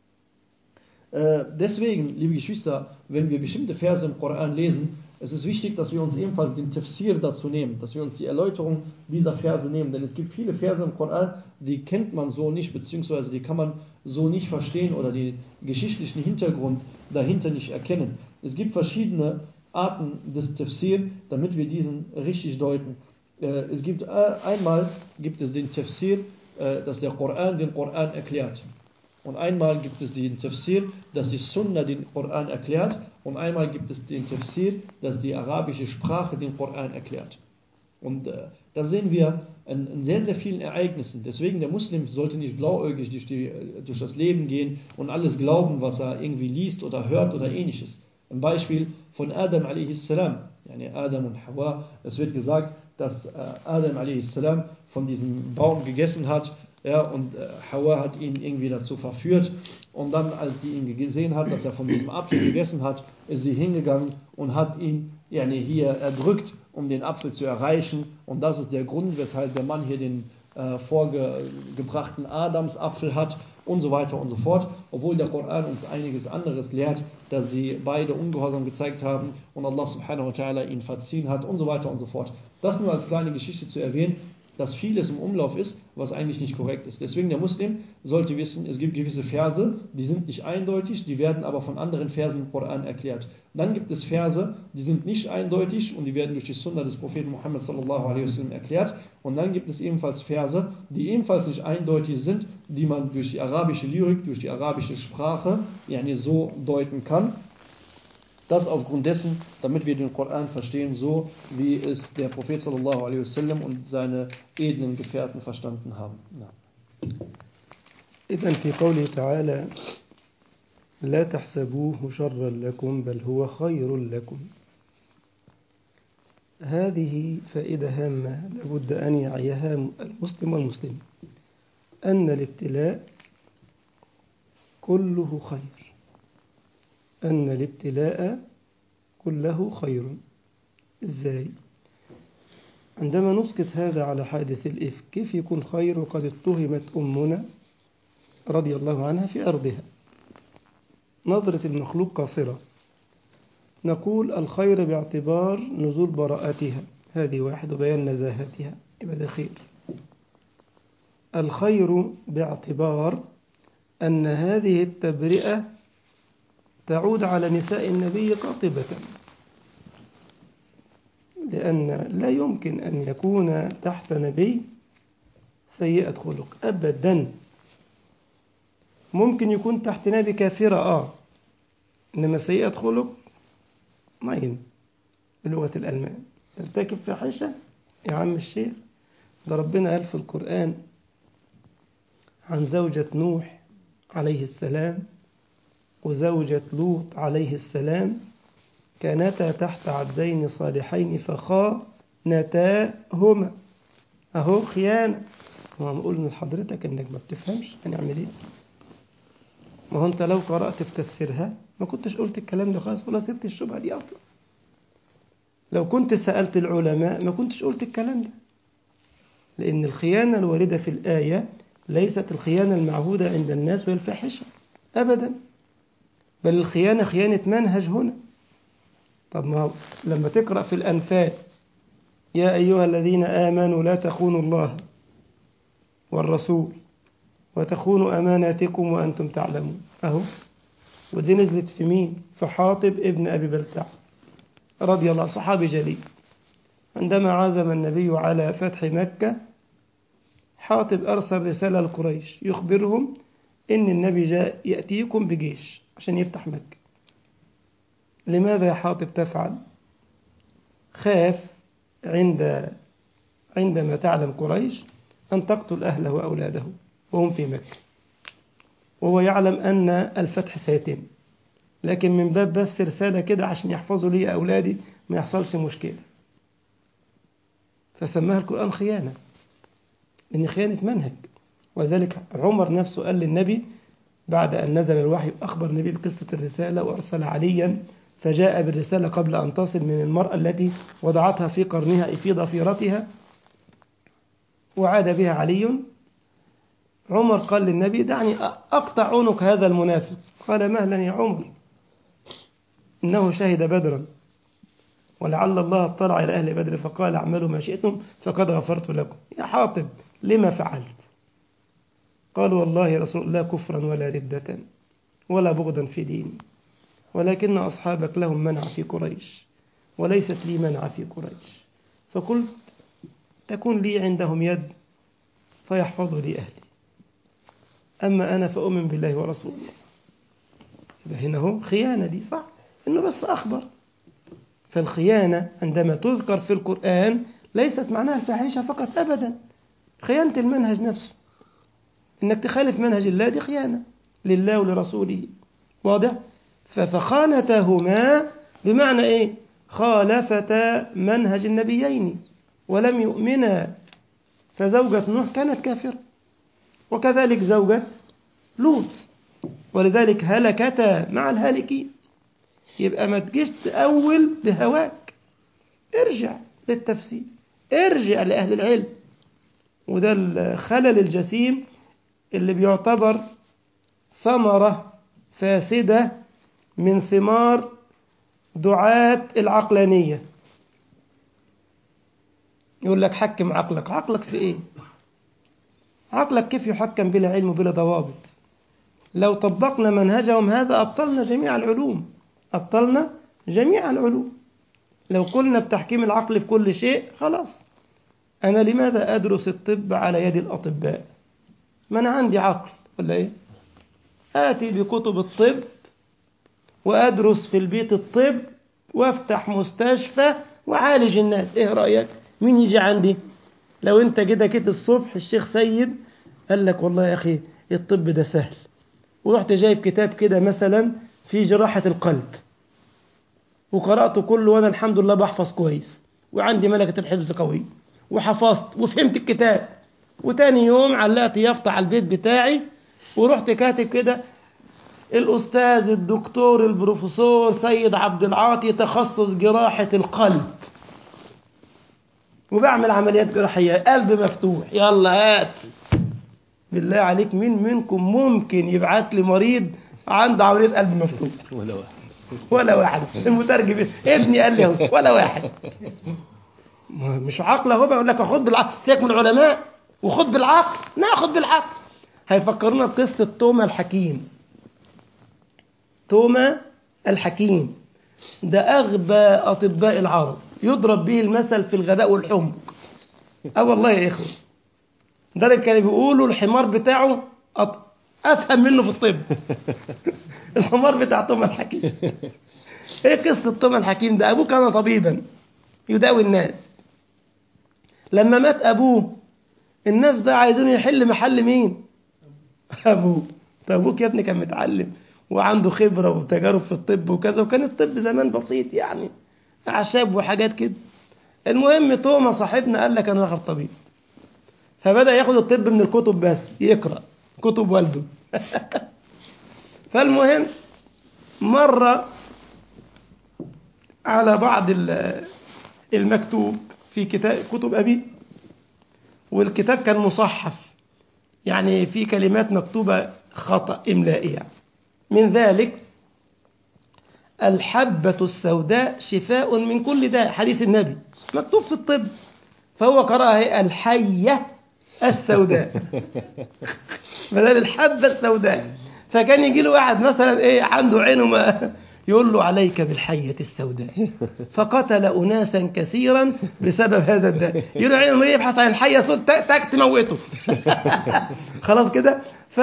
S3: Deswegen, liebe Geschwister, wenn wir bestimmte Verse im Koran lesen, es ist wichtig, dass wir uns ebenfalls den Tafsir dazu nehmen, dass wir uns die Erläuterung dieser Verse nehmen, denn es gibt viele Verse im Koran, die kennt man so nicht, beziehungsweise die kann man so nicht verstehen oder den geschichtlichen Hintergrund dahinter nicht erkennen. Es gibt verschiedene Arten des Tafsir, damit wir diesen richtig deuten. Einmal gibt es den Tafsir, dass der Koran den Koran erklärt. Und einmal gibt es den Tafsir, dass die Sunna den Koran erklärt. Und einmal gibt es den Tafsir, dass die arabische Sprache den Koran erklärt. Und das sehen wir in sehr, sehr vielen Ereignissen. Deswegen, der Muslim sollte nicht blauäugig durch das Leben gehen und alles glauben, was er irgendwie liest oder hört oder ähnliches. Ein Beispiel von Adam a.s., Adam und Hawa. Es wird gesagt, dass Adam a.s. von diesem Baum gegessen hat. Ja, und Hawa hat ihn irgendwie dazu verführt. Und dann, als sie ihn gesehen hat, dass er von diesem Apfel gegessen hat, ist sie hingegangen und hat ihn hier erdrückt um den Apfel zu erreichen. Und das ist der Grund, weshalb der Mann hier den vorgebrachten Adamsapfel hat und so weiter und so fort. Obwohl der Koran uns einiges anderes lehrt, dass sie beide Ungehorsam gezeigt haben und Allah subhanahu wa ta'ala ihnen verziehen hat und so weiter und so fort. Das nur als kleine Geschichte zu erwähnen, dass vieles im Umlauf ist, was eigentlich nicht korrekt ist. Deswegen der Muslim sollte wissen, es gibt gewisse Verse, die sind nicht eindeutig, die werden aber von anderen Versen im Koran erklärt. Dann gibt es Verse, die sind nicht eindeutig und die werden durch die Sunna des Propheten Muhammad sallallahu alaihi wasallam erklärt. Und dann gibt es ebenfalls Verse, die ebenfalls nicht eindeutig sind, die man durch die arabische Lyrik, durch die arabische Sprache so deuten kann. Das aufgrund dessen, damit wir den Koran verstehen, so wie es der Prophet sallallahu alaihi wasallam und seine edlen Gefährten verstanden haben.
S1: إذن في قوله تعالى لا تحسبوه شرا لكم بل هو خير لكم. هذه فائدة هامة لابد أن يعيها المسلم والمسلم، أن الابتلاء كله خير، أن الابتلاء كله خير. إزاي؟ عندما نسقط هذا على حادث الإفك كيف يكون خير وقد اتهمت أمنا رضي الله عنها في عرضها؟ نظرة المخلوق قاصرة. نقول الخير باعتبار نزول براءتها، هذه واحد، وبيان نزاهتها، يبقى ده خير. الخير باعتبار أن هذه التبرئة تعود على نساء النبي قاطبة، لأن لا يمكن أن يكون تحت نبي سيئة خلق أبدا. ممكن يكون تحت نبي كافرة إنما سيئة خلق ماين بلغة الألمان ترتكب فاحشة. يا عم الشيخ، ده ربنا قال في القرآن عن زوجة نوح عليه السلام وزوجة لوط عليه السلام كانتا تحت عبدين صالحين فخانتاهما. أهو خيانة. ما نقول لحضرتك إنك ما بتفهمش هنعمل إيه؟ ما هو أنت لو قرأت في تفسيرها ما كنتش قلت الكلام ده خالص ولا صرت الشبهة دي أصلا. لو كنت سألت العلماء ما كنتش قلت الكلام ده، لأن الخيانة الواردة في الآية ليست الخيانة المعهودة عند الناس وهي الفاحشة أبدا، بل الخيانة خيانة منهج هنا. طب ما لما تقرأ في الأنفال يا أيها الذين آمنوا لا تخونوا الله والرسول وتخونوا أماناتكم وأنتم تعلمون، أهو. ودي نزلت في مين؟ في حاطب ابن أبي بلتع رضي الله، صحابي جليل. عندما عزم النبي على فتح مكة حاطب أرسل رسالة لقريش يخبرهم إن النبي جاء يأتيكم بجيش عشان يفتح مكة. لماذا يا حاطب تفعل؟ خاف عندما تعلم قريش أن تقتل أهله وأولاده وهم في مكة، وهو يعلم أن الفتح سيتم، لكن من باب بس رسالة كده عشان يحفظوا لي أولادي ما يحصلش مشكلة. فسماها القرآن خيانة، إن خيانة منهج. وذلك عمر نفسه قال للنبي بعد أن نزل الوحي أخبر النبي بقصة الرسالة وأرسل عليا فجاء بالرسالة قبل أن تصل من المرأة التي وضعتها في قرنها أي في ضفيرتها وعاد بها علي. عمر قال للنبي دعني أقطع عنق هذا المنافق. قال مهلا يا عمر، إنه شهد بدرا ولعل الله اطلع إلى أهل بدر فقال اعملوا ما شئتم فقد غفرت لكم. يا حاطب لما فعلت؟ قال والله يا رسول الله كفرا ولا ردة ولا بغضا في ديني، ولكن أصحابك لهم منع في قريش وليست لي منع في قريش، فقلت تكون لي عندهم يد فيحفظوا لي أهلي، أما أنا فأؤمن بالله ورسوله. هنا هو خيانة دي صح، إنه بس أخبر. فالخيانة عندما تذكر في القرآن ليست معناها الفاحشة فقط أبدا، خيانة المنهج نفسه، إنك تخالف منهج الله دي خيانة لله ولرسوله، واضح؟ فخانتهما بمعنى إيه؟ خالفتا منهج النبيين ولم يؤمنا، فزوجة نوح كانت كافرة وكذلك زوجة لوط، ولذلك هلكتا مع الهالكين. يبقى ما تجيش تأول بهواك، ارجع للتفسير. ارجع لأهل العلم. وده الخلل الجسيم اللي بيعتبر ثمرة فاسدة من ثمار دعاة العقلانية. يقول لك حكم عقلك. عقلك في ايه؟ عقلك كيف يحكم بلا علم وبلا ضوابط؟ لو طبقنا منهجهم هذا أبطلنا جميع العلوم. أبطلنا جميع العلوم. لو قلنا بتحكيم العقل في كل شيء خلاص. أنا لماذا أدرس الطب على يد الأطباء؟ ما أنا عندي عقل ولا إيه؟ آتي بكتب الطب وأدرس في البيت الطب وافتح مستشفى وعالج الناس. إيه رأيك؟ مين يجي عندي؟ لو أنت كده الصبح الشيخ سيد قال لك والله يا أخي الطب ده سهل، ورحت جايب كتاب كده مثلا في جراحة القلب وقرأته كله وأنا الحمد لله بحفظ كويس وعندي ملكة الحفظ قوي وحفظت وفهمت الكتاب، وتاني يوم علقت يافطة على البيت بتاعي ورحت كاتب كده الأستاذ الدكتور البروفيسور سيد عبد العاطي تخصص جراحة القلب وبعمل عمليات جراحية قلب مفتوح، يلا هات. بالله عليك مين منكم ممكن يبعت لي مريض عنده عملية قلب مفتوح؟ ولا واحد. المترجم ابني قال لي اهو ولا واحد. مش عقل اهو. بقول لك خد بالعقل. سيبك من العلماء وخد بالعقل. ناخد بالعقل. هيفكرنا بقصة توما الحكيم. توما الحكيم ده أغبى أطباء العرب، يضرب به المثل في الغباء والحمق. والله يا إخوة ده اللي كانوا بيقولوا الحمار بتاعه أفهم منه في الطب. الحمار بتاع توما الحكيم. ايه قصة توما الحكيم ده؟ أبوه كان طبيبا يداوي الناس. لما مات أبوه الناس بقى عايزين يحل محل مين؟ أبوه. طب أبوك يا ابني كان متعلم وعنده خبرة وتجارب في الطب وكذا، وكان الطب زمان بسيط يعني أعشاب وحاجات كده. المهم توما صاحبنا قال لك أنا آخر طبيب، فبدأ ياخد الطب من الكتب بس يقرأ كتب والده. فالمهم مرة على بعض المكتوب في كتب أبي، والكتاب كان مصحف يعني في كلمات مكتوبة خطأ إملائي يعني. من ذلك الحبة السوداء شفاء من كل داء، حديث النبي مكتوب في الطب، فهو قرأها الحية السوداء بدل الحبة السوداء. فكان يجي له واحد مثلا ايه عنده عينه ما يقول له عليك بالحية السوداء فقتل أناسا كثيرا بسبب هذا الداء. يقول له عينه يبحث عن الحية السوداء تاك تموته. خلاص كده.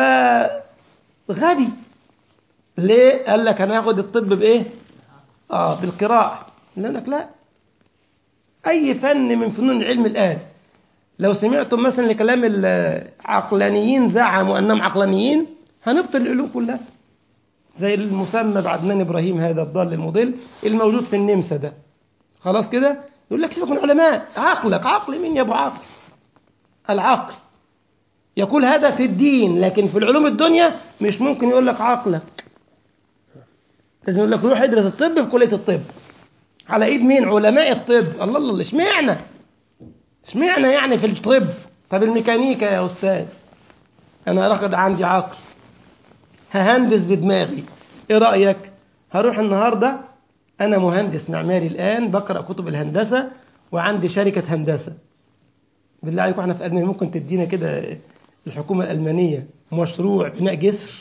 S1: فغبي ليه؟ قال لك أنا هاخد الطب بإيه؟ بالقراءة. لأنك لا، أي فن من فنون العلم الآن لو سمعتم مثلا لكلام العقلانيين زعموا أنهم عقلانيين هنبطل العلوم كلها. زي المسمى بعدنان إبراهيم هذا الضال المضل الموجود في النمسا ده. خلاص كده يقول لك سيبك من العلماء. عقلك عقل مين يا أبو عقل؟ العقل يقول هذا في الدين، لكن في العلوم الدنيا مش ممكن يقول لك عقلك. لازم يقول لك روح ادرس الطب في كلية الطب على ايد مين؟ علماء الطب. الله اشمعنى يعني في الطب؟ طب الميكانيكا يا استاذ انا راخد عندي عقل ههندس بدماغي. ايه رأيك؟ هروح النهاردة انا مهندس معماري الان بقرأ كتب الهندسة وعندي شركة هندسة. بالله عليكم احنا في ألمانيا ممكن تدينا كده الحكومة الألمانية مشروع بناء جسر؟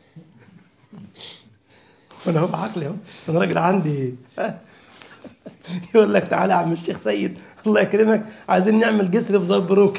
S1: وانا هو عقلي اهو انا راجل عندي يقول لك تعالى يا عم الشيخ سيد الله يكرمك عايزين نعمل جسر في زربروك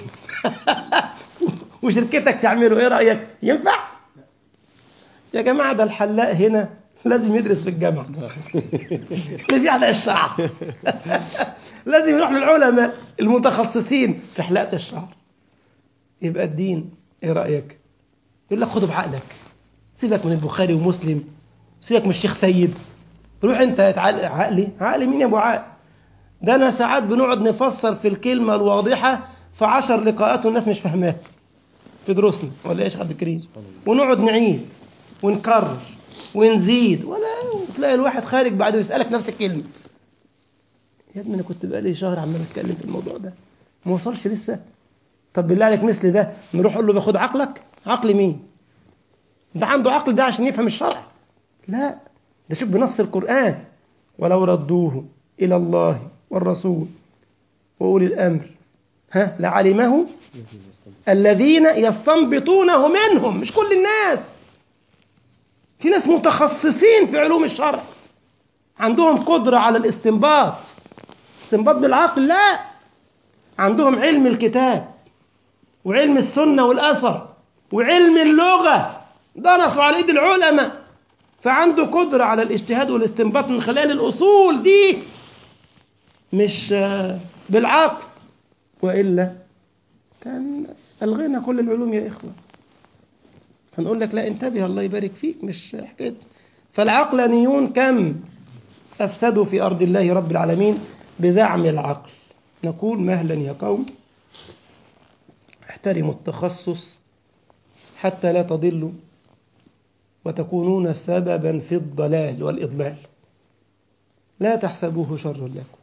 S1: وشركتك تعمله. ايه رأيك؟ ينفع؟ يا جماعة ده الحلاق هنا لازم يدرس في الجامعة. اللي بيحلق الشعر لازم يروح للعلماء المتخصصين في حلاقة الشعر. يبقى الدين ايه رأيك؟ يقول لك خده بعقلك، سيبك من البخاري ومسلم، سيبك من الشيخ سيد، روح انت عقلي مين يا ابو عقل؟ ده انا ساعات بنقعد نفسر في الكلمة الواضحة في 10 لقاءات والناس مش فاهماها في دروسنا ولا ايش عبد الكريم، ونقعد نعيد ونكرر ونزيد ولا تلاقي الواحد خارج بعده يسألك نفس الكلمة. يا ابني أنا كنت بقالي شهر عمال أتكلم في الموضوع ده ما وصلش لسه. طب بالله عليك مثل ده نروح أقول له باخد عقلك؟ عقل مين؟ ده عنده عقل ده عشان يفهم الشرع؟ لا، ده شوف بنص القرآن ولو ردوه إلى الله والرسول وأولي الأمر لعلمه الذين يستنبطونه منهم. مش كل الناس، في ناس متخصصين في علوم الشرع عندهم قدرة على الاستنباط، استنباط بالعقل لا، عندهم علم الكتاب وعلم السنة والأثر وعلم اللغة، درسوا على ايد العلماء، فعنده قدرة على الاجتهاد والاستنباط من خلال الأصول دي، مش بالعقل، وإلا كان ألغينا كل العلوم يا إخوة. هنقول لك لا انتبه الله يبارك فيك، مش حكاية. فالعقلانيون كم أفسدوا في أرض الله رب العالمين بزعم العقل. نقول مهلا يا قوم، احترموا التخصص حتى لا تضلوا وتكونون سببا في الضلال والإضلال. لا تحسبوه شرا لكم.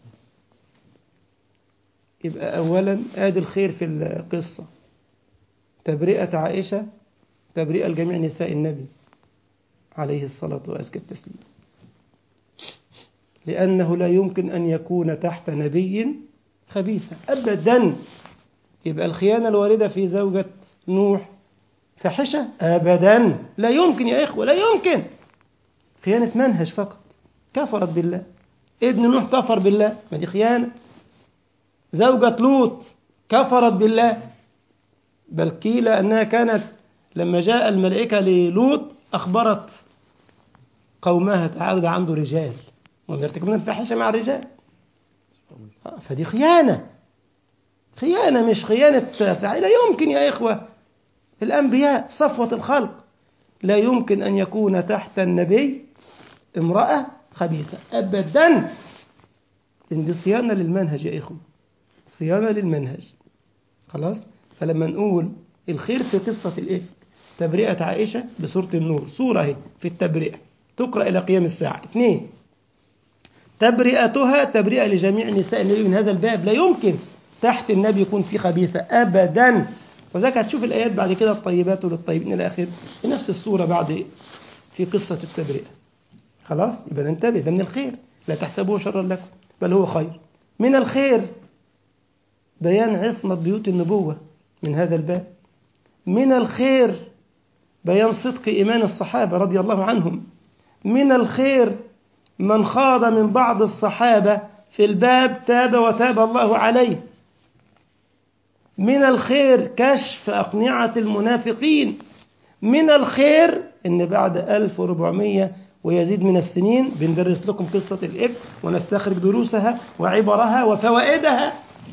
S1: يبقى أولا آدي الخير في القصة، تبرئة عائشة، تبرئة لجميع نساء النبي عليه الصلاة وأزكى التسليم، لأنه لا يمكن أن يكون تحت نبي خبيثا أبدا. يبقى الخيانة الواردة في زوجة نوح فحشة أبدا، لا يمكن يا إخوة، لا يمكن. خيانة منهج فقط، كفرت بالله. ابن نوح كفر بالله، ما دي خيانة. زوجة لوط كفرت بالله، بل قيل أنها كانت لما جاء الملائكة للوط أخبرت قومها تعالوا ده عنده رجال ويرتكبون الفاحشة مع الرجال، فدي خيانة. خيانة مش خيانة فعل. لا يمكن يا إخوة، الأنبياء صفوة الخلق، لا يمكن أن يكون تحت النبي امرأة خبيثة أبدا. إن دي صيانة للمنهج يا إخوة، صيانة للمنهج. خلاص. فلما نقول الخير في قصة الإفك، تبرئة عائشة بسورة النور، سورة هي في التبرئة تقرأ إلى قيام الساعة. 2 تبرئتها تبرئة لجميع نساء النبي من هذا الباب. لا يمكن تحت النبي يكون في خبيثة أبدا. وذلك هتشوف الآيات بعد كده، الطيبات للطيبين إلى آخر في نفس السورة بعد في قصة التبرئة. خلاص. يبقى ننتبه، ده من الخير، لا تحسبوه شرا لكم بل هو خير. من الخير بيان عصمة بيوت النبوة من هذا الباب. من الخير بيان صدق إيمان الصحابة رضي الله عنهم. من الخير من خاض من بعض الصحابة في الباب تاب وتاب الله عليه. من الخير كشف أقنعة المنافقين. من الخير إن بعد 1400 ويزيد من السنين بندرس لكم قصة الإفك ونستخرج دروسها وعبرها وفوائدها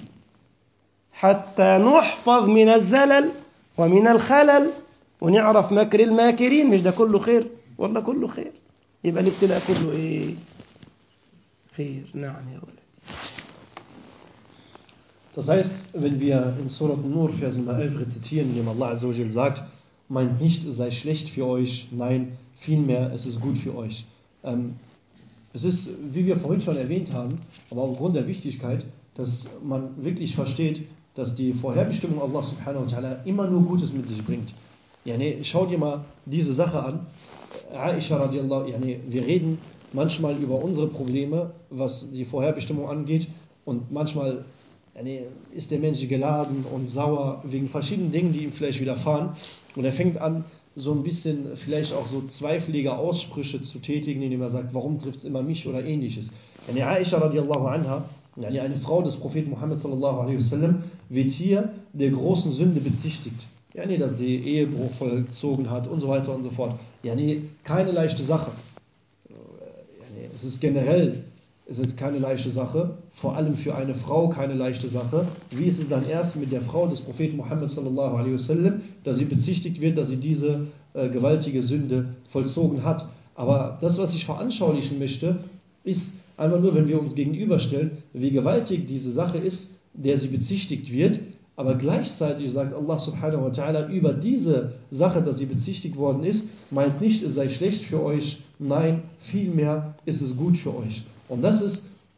S1: حتى نحفظ من الزلل ومن الخلل ونعرف مكر الماكرين. مش ده كله خير؟ والله كله خير. يبقى الابتلاء كله إيه؟ خير. نعم يا ولدي.
S3: Das heißt, wenn wir in Surah An-Nur, Vers Nummer 11 rezitieren, in dem Allah Azza wa Jal sagt, meint nicht, es sei schlecht für euch, nein, vielmehr, es ist gut für euch. Es ist, wie wir vorhin schon erwähnt haben, aber aufgrund der Wichtigkeit, dass man wirklich versteht, dass die Vorherbestimmung Allah subhanahu wa ta'ala immer nur Gutes mit sich bringt. Schau dir mal diese Sache an. Aisha radiallahu, wir reden manchmal über unsere Probleme, was die Vorherbestimmung angeht, und manchmal ist der Mensch geladen und sauer wegen verschiedenen Dingen, die ihm vielleicht widerfahren, und er fängt an, so ein bisschen vielleicht auch so zweifelige Aussprüche zu tätigen, indem er sagt, warum trifft es immer mich oder ähnliches. Aisha radiallahu anha, eine Frau des Propheten Muhammad sallallahu alaihi wasallam, wird hier der großen Sünde bezichtigt. Dass sie Ehebruch vollzogen hat und so weiter und so fort. Keine leichte Sache. Es ist generell, es ist keine leichte Sache, vor allem für eine Frau keine leichte Sache. Wie ist es dann erst mit der Frau des Propheten Muhammad sallallahu alaihi wasallam, dass sie bezichtigt wird, dass sie diese gewaltige Sünde vollzogen hat. Aber das, was ich veranschaulichen möchte, ist einfach nur, wenn wir uns gegenüberstellen, wie gewaltig diese Sache ist, der sie bezichtigt wird, aber gleichzeitig sagt Allah subhanahu wa ta'ala über diese Sache, dass sie bezichtigt worden ist, meint nicht, es sei schlecht für euch, nein, vielmehr ist es gut für euch. Und das ist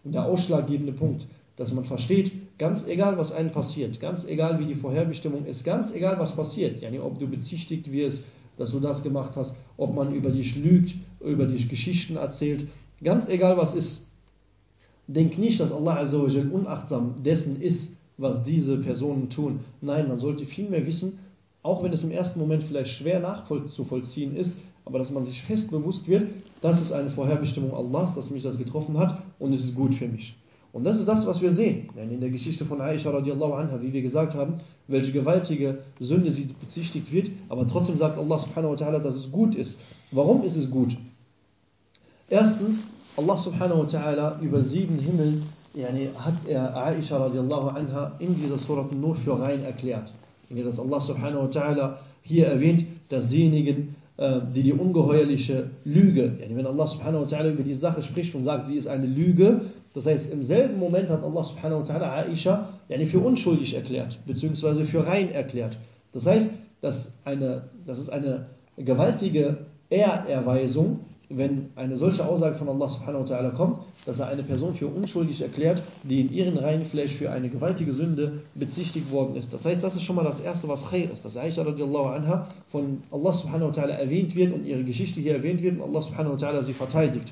S3: der ausschlaggebende Punkt, dass man versteht, ganz egal, was einem passiert, ganz egal, wie die Vorherbestimmung ist, ganz egal, was passiert, yani ob du bezichtigt wirst, dass du das gemacht hast, ob man über dich lügt, über dich Geschichten erzählt, ganz egal, was ist. Denk nicht, dass Allah Azza wa Jal unachtsam dessen ist, was diese Personen tun. Nein, man sollte viel mehr wissen, auch wenn es im ersten Moment vielleicht schwer nachzuvollziehen ist, aber dass man sich fest bewusst wird, das ist eine Vorherbestimmung Allahs, dass mich das getroffen hat und es ist gut für mich. Und das ist das, was wir sehen. In der Geschichte von Aisha radiallahu anha, wie wir gesagt haben, welche gewaltige Sünde sie bezichtigt wird, aber trotzdem sagt Allah subhanahu wa ta'ala, dass es gut ist. Warum ist es gut? Erstens, Allah subhanahu wa ta'ala über 7 Himmeln hat er Aisha radiallahu anha in dieser Surah An-Nur für rein erklärt. Dass Allah subhanahu wa ta'ala hier erwähnt, dass diejenigen, die ungeheuerliche Lüge, wenn Allah subhanahu wa ta'ala über die Sache spricht und sagt, sie ist eine Lüge, das heißt, im selben Moment hat Allah subhanahu wa ta'ala Aisha für unschuldig erklärt, beziehungsweise für rein erklärt. Das heißt, das ist eine gewaltige Ehrerweisung, wenn eine solche Aussage von Allah subhanahu wa ta'ala kommt, dass er eine Person für unschuldig erklärt, die in ihren Reihen vielleicht für eine gewaltige Sünde bezichtigt worden ist. Das heißt, das ist schon mal das Erste, was Khair ist, dass Aisha radiallahu anha von Allah subhanahu wa ta'ala erwähnt wird und ihre Geschichte hier erwähnt wird und Allah subhanahu wa ta'ala sie verteidigt.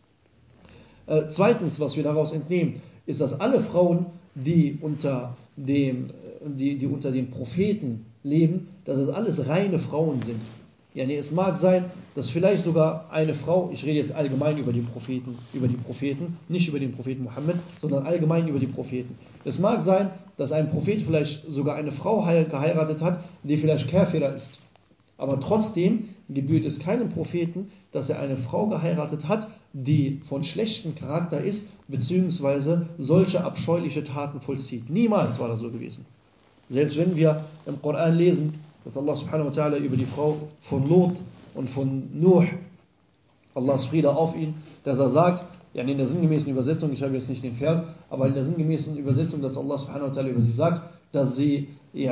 S3: Zweitens, was wir daraus entnehmen, ist, dass alle Frauen, die unter den Propheten leben, dass es alles reine Frauen sind. Es mag sein, dass vielleicht sogar eine Frau, ich rede jetzt allgemein über die Propheten, nicht über den Propheten Mohammed, sondern allgemein über die Propheten. Es mag sein, dass ein Prophet vielleicht sogar eine Frau geheiratet hat, die vielleicht Kafira ist. Aber trotzdem gebührt es keinem Propheten, dass er eine Frau geheiratet hat, die von schlechtem Charakter ist, beziehungsweise solche abscheuliche Taten vollzieht. Niemals war das so gewesen. Selbst wenn wir im Koran lesen, dass Allah subhanahu wa ta'ala über die Frau von Lot und von Nuh, Allahs Friede auf ihn, dass er sagt, in der sinngemäßen Übersetzung, ich habe jetzt nicht den Vers, aber in der sinngemäßen Übersetzung, dass Allah subhanahu wa ta'ala über sie sagt, dass sie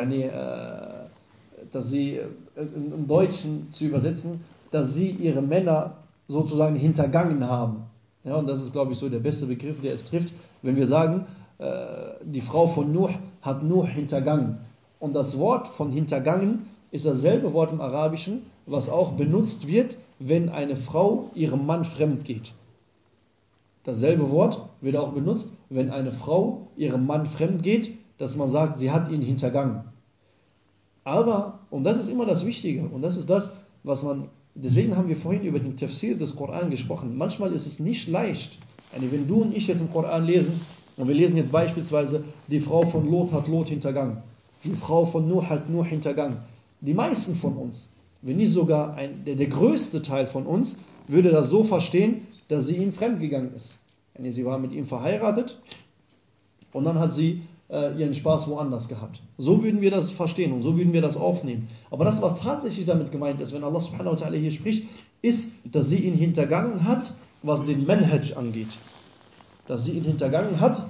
S3: im Deutschen zu übersetzen, dass sie ihre Männer sozusagen hintergangen haben. Ja, und das ist, glaube ich, so der beste Begriff, der es trifft, wenn wir sagen, die Frau von Nuh hat Nuh hintergangen. Und das Wort von hintergangen ist dasselbe Wort im Arabischen, was auch benutzt wird, wenn eine Frau ihrem Mann fremd geht. Dasselbe Wort wird auch benutzt, wenn eine Frau ihrem Mann fremd geht, dass man sagt, sie hat ihn hintergangen. Aber, und das ist immer das Wichtige, und das ist das, was man, deswegen haben wir vorhin über den Tafsir des Koran gesprochen. Manchmal ist es nicht leicht, wenn du und ich jetzt im Koran lesen, und wir lesen jetzt beispielsweise, die Frau von Lot hat Lot hintergangen, die Frau von Nuh hat Nuh hintergangen. Die meisten von uns, wenn nicht sogar der größte Teil von uns, würde das so verstehen, dass sie ihm fremdgegangen ist. Sie war mit ihm verheiratet und dann hat sie ihren Spaß woanders gehabt. So würden wir das verstehen und so würden wir das aufnehmen. Aber das, was tatsächlich damit gemeint ist, wenn Allah subhanahu wa ta'ala hier spricht, ist, dass sie ihn hintergangen hat, was den Manhaj angeht. Dass sie ihn hintergangen hat,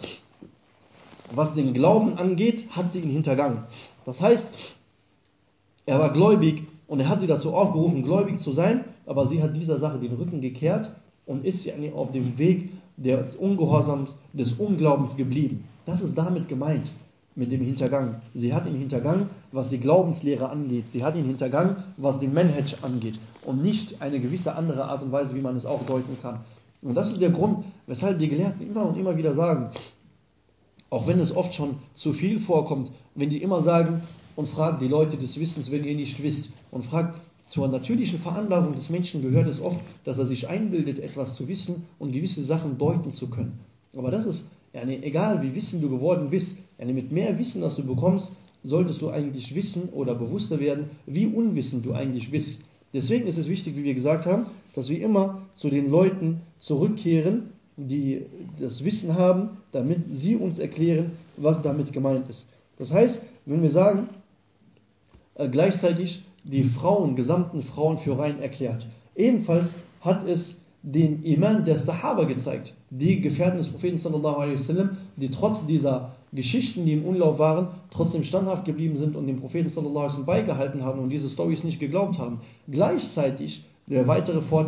S3: was den Glauben angeht, hat sie ihn hintergangen. Das heißt, er war gläubig und er hat sie dazu aufgerufen, gläubig zu sein, aber sie hat dieser Sache den Rücken gekehrt und ist auf dem Weg des Ungehorsams, des Unglaubens geblieben. Das ist damit gemeint, mit dem Hintergang. Sie hat ihn hintergangen, was die Glaubenslehre angeht. Sie hat ihn hintergangen, was den Manhaj angeht. Und nicht eine gewisse andere Art und Weise, wie man es auch deuten kann. Und das ist der Grund, weshalb die Gelehrten immer und immer wieder sagen, auch wenn es oft schon zu viel vorkommt, wenn die immer sagen und fragen die Leute des Wissens, wenn ihr nicht wisst, und fragt, zur natürlichen Veranlagung des Menschen gehört es oft, dass er sich einbildet, etwas zu wissen und gewisse Sachen deuten zu können. Aber das ist, egal wie wissen du geworden bist, mit mehr Wissen, das du bekommst, solltest du eigentlich wissen oder bewusster werden, wie unwissend du eigentlich bist. Deswegen ist es wichtig, wie wir gesagt haben, dass wir immer zu den Leuten zurückkehren, die das Wissen haben, damit sie uns erklären, was damit gemeint ist. Das heißt, wenn wir sagen, gleichzeitig die gesamten Frauen für rein erklärt. Ebenfalls hat es den Iman der Sahaba gezeigt, die Gefährten des Propheten sallallahu alaihi wasallam, die trotz dieser Geschichten, die im Umlauf waren, trotzdem standhaft geblieben sind und dem Propheten sallallahu alaihi wasallam beigehalten haben und diese Storys nicht geglaubt haben. Gleichzeitig der weitere Vorteil,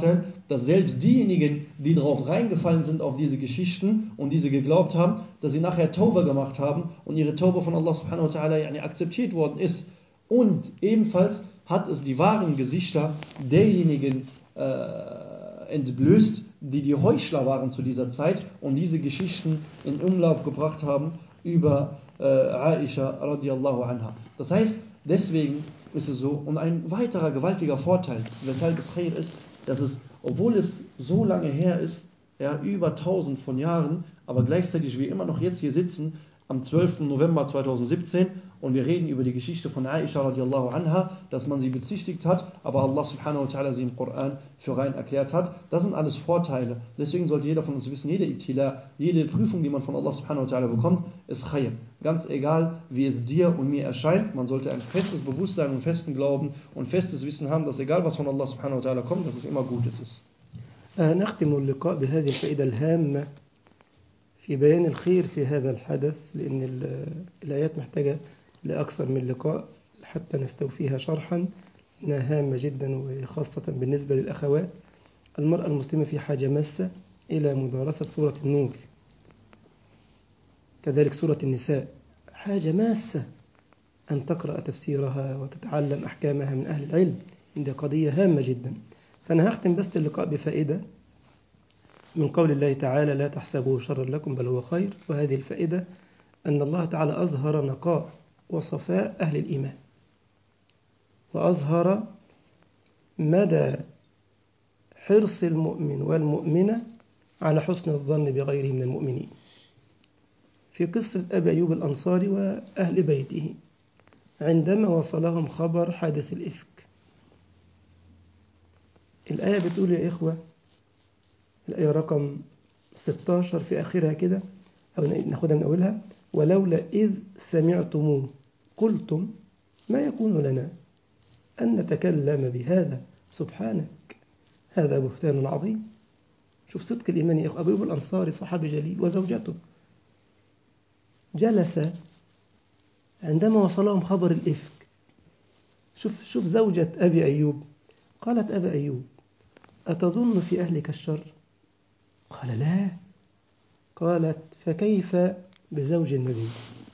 S3: dass selbst diejenigen, die darauf reingefallen sind auf diese Geschichten und diese geglaubt haben, dass sie nachher Tauba gemacht haben und ihre Tauba von Allah subhanahu wa ta'ala akzeptiert worden ist. Und ebenfalls hat es die wahren Gesichter derjenigen entblößt, die Heuchler waren zu dieser Zeit und diese Geschichten in Umlauf gebracht haben über Aisha radiallahu anha. Das heißt, deswegen ist es so, und ein weiterer gewaltiger Vorteil, weshalb es Khair ist, dass es, obwohl es so lange her ist, ja, über 1000 von Jahren, aber gleichzeitig wir immer noch jetzt hier sitzen, am 12. November 2017 und wir reden über die Geschichte von Aisha radiallahu anha, dass man sie bezichtigt hat, aber Allah subhanahu wa ta'ala sie im Koran für rein erklärt hat. Das sind alles Vorteile. Deswegen sollte jeder von uns wissen, jede Ibtila, jede Prüfung, die man von Allah subhanahu wa ta'ala bekommt, ist Khair. Ganz egal, wie es dir und mir erscheint, man sollte ein festes Bewusstsein und festen Glauben und festes Wissen haben, dass egal was von Allah subhanahu wa ta'ala kommt, dass es immer Gutes ist.
S1: نختم اللقاء بهذه الفائدة الهامة في بيان الخير في هذا الحدث، لأن الآيات محتاجة لأكثر من لقاء حتى نستوفيها شرحا، إنها هامة جدا وخاصة بالنسبة للأخوات. المرأة المسلمة في حاجة ماسة إلى مدارسة سورة النور، كذلك سورة النساء حاجة ماسة أن تقرأ تفسيرها وتتعلم أحكامها من أهل العلم، دي قضية هامة جدا. فأنا هختم بس اللقاء بفائدة من قول الله تعالى: لا تحسبوه شرا لكم بل هو خير. وهذه الفائدة أن الله تعالى أظهر نقاء وصفاء أهل الإيمان، وأظهر مدى حرص المؤمن والمؤمنة على حسن الظن بغيره من المؤمنين. في قصة أبي أيوب الأنصاري وأهل بيته عندما وصلهم خبر حادث الإفك، الآية بتقول يا إخوة، الآية رقم 16 في آخرها كده، أو ناخدها من أولها: ولولا إذ سمعتموه قلتم ما يكون لنا أن نتكلم بهذا سبحانك هذا بهتان عظيم. شوف صدق الإيمان يا إخوة. أبو أيوب الأنصاري صحابي جليل وزوجته جلس عندما وصلهم خبر الإفك. شوف زوجة أبي أيوب قالت: أبا أيوب أتظن في أهلك الشر؟ قال: لا. قالت: فكيف بزوج النبي؟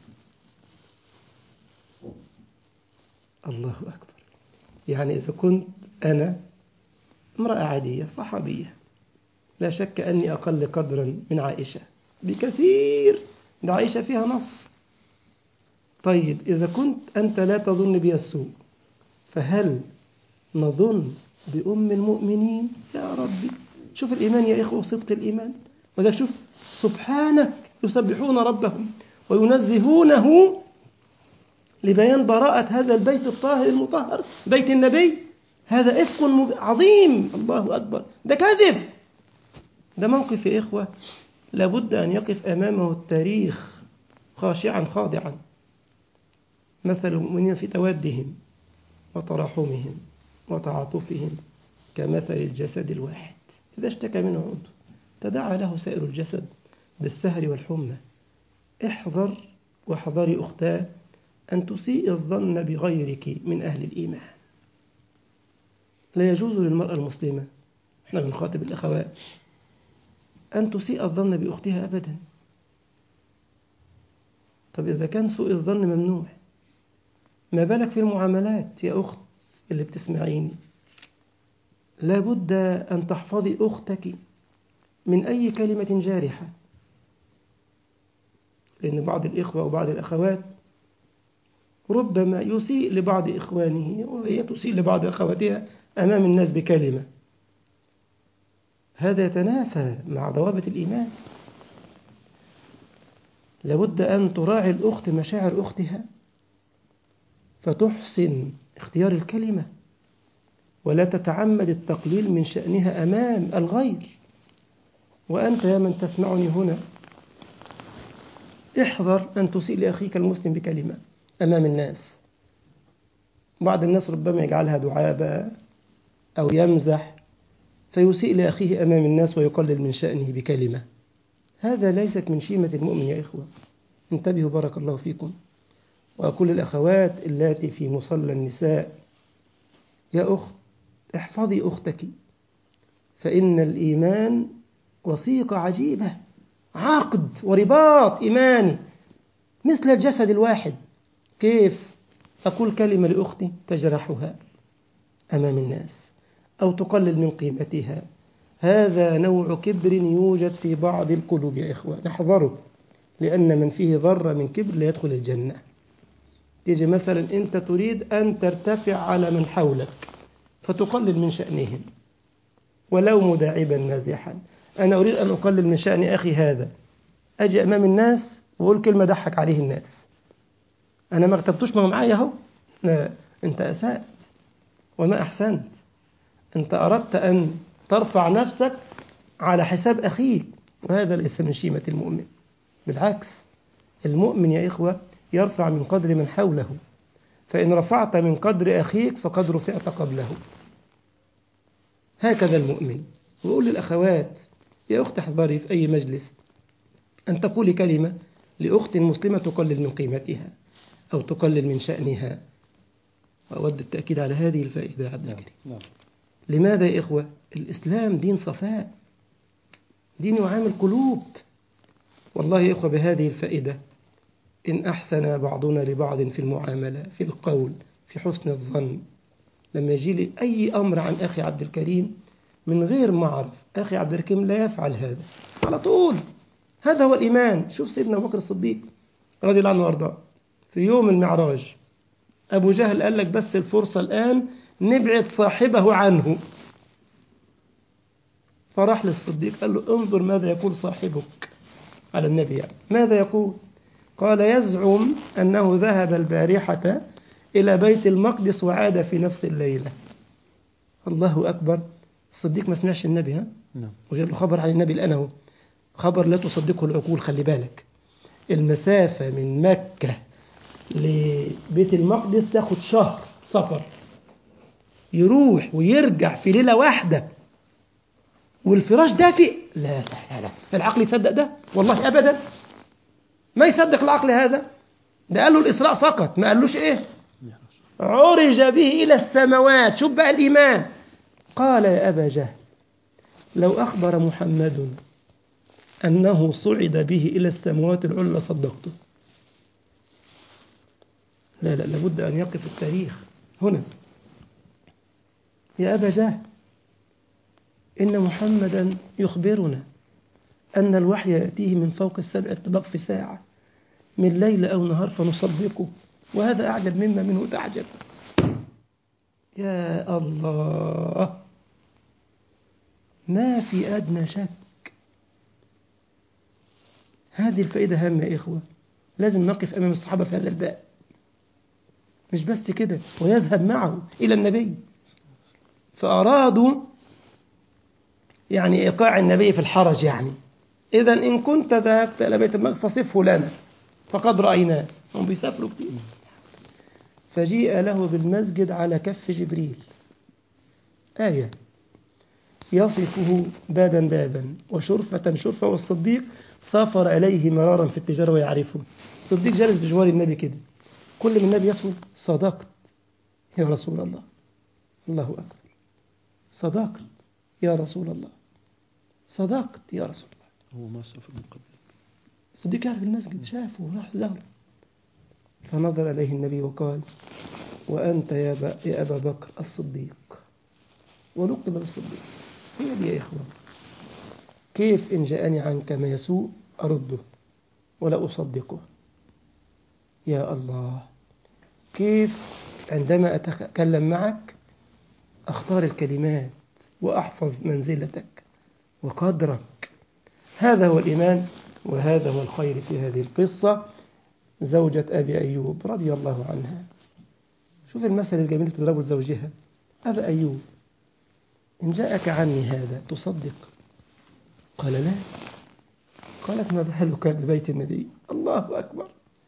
S1: الله أكبر. يعني إذا كنت أنا امرأة عادية صحابية، لا شك أني أقل قدرا من عائشة بكثير، ده عائشة فيها نص. طيب إذا كنت أنت لا تظن بي السوء، فهل نظن بأم المؤمنين؟ يا ربي، شوف الإيمان يا إخوة وصدق الإيمان. وذلك شوف: سبحانك، يسبحون ربهم وينزهونه لبيان براءة هذا البيت الطاهر المطهر بيت النبي. هذا إفك عظيم، الله أكبر، ده كذب. ده موقف يا إخوة لابد أن يقف أمامه التاريخ خاشعا خاضعا. مثل المؤمنين في تودهم وتراحمهم وتعاطفهم كمثل الجسد الواحد إذا اشتكى منه عضو تداعى له سائر الجسد بالسهر والحمى. احذر واحذري أختاه أن تسيء الظن بغيرك من أهل الإيمان. لا يجوز للمرأة المسلمة، احنا بنخاطب الأخوات، أن تسيء الظن بأختها أبدا. طب إذا كان سوء الظن ممنوع، ما بالك في المعاملات يا أخت اللي بتسمعيني؟ لابد أن تحفظي أختك من أي كلمة جارحة، لأن بعض الإخوة وبعض الأخوات ربما يسيء لبعض إخوانه وهي تسيء لبعض أخواتها أمام الناس بكلمة. هذا يتنافى مع ضوابط الإيمان. لابد أن تراعي الأخت مشاعر أختها فتحسن اختيار الكلمة، ولا تتعمد التقليل من شأنها أمام الغير. وأنت يا من تسمعني هنا، احذر أن تسيء لأخيك المسلم بكلمة أمام الناس. بعض الناس ربما يجعلها دعابة أو يمزح فيسيء لأخيه أمام الناس ويقلل من شأنه بكلمة. هذا ليست من شيمة المؤمن يا إخوة. انتبهوا بارك الله فيكم. وأقول الأخوات اللاتي في مصلى النساء: يا أخت، احفظي أختك، فإن الإيمان وثيقة عجيبة، عقد ورباط إيماني مثل الجسد الواحد. كيف أقول كلمة لأختي تجرحها أمام الناس أو تقلل من قيمتها؟ هذا نوع كبر يوجد في بعض القلوب يا إخوة، نحذره، لأن من فيه ذرة من كبر لا يدخل الجنة. تيجي مثلا أنت تريد أن ترتفع على من حولك فتقلل من شأنهم ولو مداعبا مازحا. أنا أريد أن أقلل من شأن أخي هذا، أجي أمام الناس وأقول كلمة ضحك عليه الناس، أنا ما اغتبتوش ما هو معايا أهو. لا، أنت أسأت وما أحسنت، أنت أردت أن ترفع نفسك على حساب أخيك، وهذا ليس من شيمة المؤمن. بالعكس، المؤمن يا إخوة يرفع من قدر من حوله، فإن رفعت من قدر أخيك فقد رفعت قبله. هكذا المؤمن. وأقول للأخوات يا أخت احذري في أي مجلس أن تقولي كلمة لأخت مسلمة تقلل من قيمتها أو تقلل من شأنها. وأود التأكيد على هذه الفائدة يا عبد الكريم. لماذا يا إخوة؟ الإسلام دين صفاء، دين يعامل قلوب. والله يا إخوة بهذه الفائدة إن أحسن بعضنا لبعض في المعاملة، في القول، في حسن الظن، لما يجي لي أي أمر عن أخي عبد الكريم من غير ما أعرف أخي عبد الكريم لا يفعل هذا، على طول هذا هو الإيمان. شوف سيدنا أبو بكر الصديق رضي الله عنه وارضاه في يوم المعراج، أبو جهل قال لك بس الفرصة الآن نبعد صاحبه عنه، فراح للصديق قال له انظر ماذا يقول صاحبك على النبي، يعني ماذا يقول؟ قال يزعم أنه ذهب البارحة إلى بيت المقدس وعاد في نفس الليلة. الله أكبر. الصديق ما سمعش النبي، ها؟
S3: نعم.
S1: وجاء له خبر عن النبي الآن، هو خبر لا تصدقه العقول. خلي بالك، المسافة من مكة لبيت المقدس تاخد شهر سفر، يروح ويرجع في ليلة واحدة والفراش دافئ. لا لا لا، العقل يصدق ده؟ والله أبدا ما يصدق العقل هذا. ده قال له الإسراء فقط، ما قالوش إيه عرج به إلى السماوات. شوف بقى الإيمان. قال يا أبا جهل لو أخبر محمد أنه صعد به إلى السماوات العلى لصدقته. لا لا، لابد أن يقف التاريخ هنا. يا أبا جهل إن محمدا يخبرنا أن الوحي يأتيه من فوق السبع طباق في ساعة، من ليل أو نهار، فنصدقه، وهذا أعجب مما منه تعجب. يا الله، ما في أدنى شك. هذه الفائدة هامة يا إخوة، لازم نقف أمام الصحابة في هذا الباب. مش بس كده، ويذهب معه إلى النبي، فأرادوا يعني إيقاع النبي في الحرج. يعني إذا إن كنت ذهبت إلى بيت المقدس فصفه لنا فقد رأيناه. هم بيسافروا كتير. فجيء له بالمسجد على كف جبريل، آية يصفه بابا بابا وشرفة شرفة، والصديق سافر إليه مرارا في التجارة ويعرفه. الصديق جالس بجوار النبي كده، كل من النبي يصفه صدقت يا رسول الله. الله أكبر، صدقت يا رسول الله، صدقت يا رسول الله.
S3: هو ما سافر من قبل.
S1: الصديق قاعد في المسجد شافه وراح له، فنظر إليه النبي وقال وأنت يا أبا بكر الصديق، ولقب بالصديق. هي دي يا إخوة. كيف إن جاءني عنك ما يسوء أرده ولا أصدقه؟ يا الله، كيف عندما أتكلم معك أختار الكلمات وأحفظ منزلتك وقدرك. هذا هو الإيمان، وهذا هو الخير في هذه القصة. زوجة أبي أيوب رضي الله عنها، شوف المثل الجميل تضربه لزوجها. أبا أيوب إن جاءك عني هذا تصدق؟ قال لا. قالت ما بالك ببيت النبي؟ الله أكبر.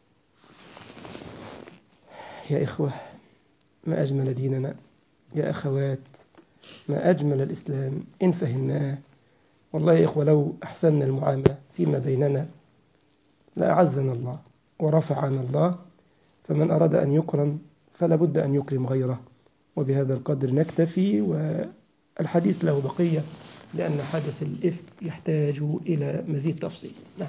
S1: يا إخوة ما أجمل ديننا، يا أخوات ما أجمل الإسلام إن فهمناه. والله يا إخوة لو أحسننا المعاملة فيما بيننا لأعزنا الله ورفعنا الله. فمن أراد أن يكرم فلا بد أن يكرم غيره. وبهذا القدر نكتفي، والحديث له بقية لأن حدث الإفك يحتاج إلى مزيد تفصيل. نعم.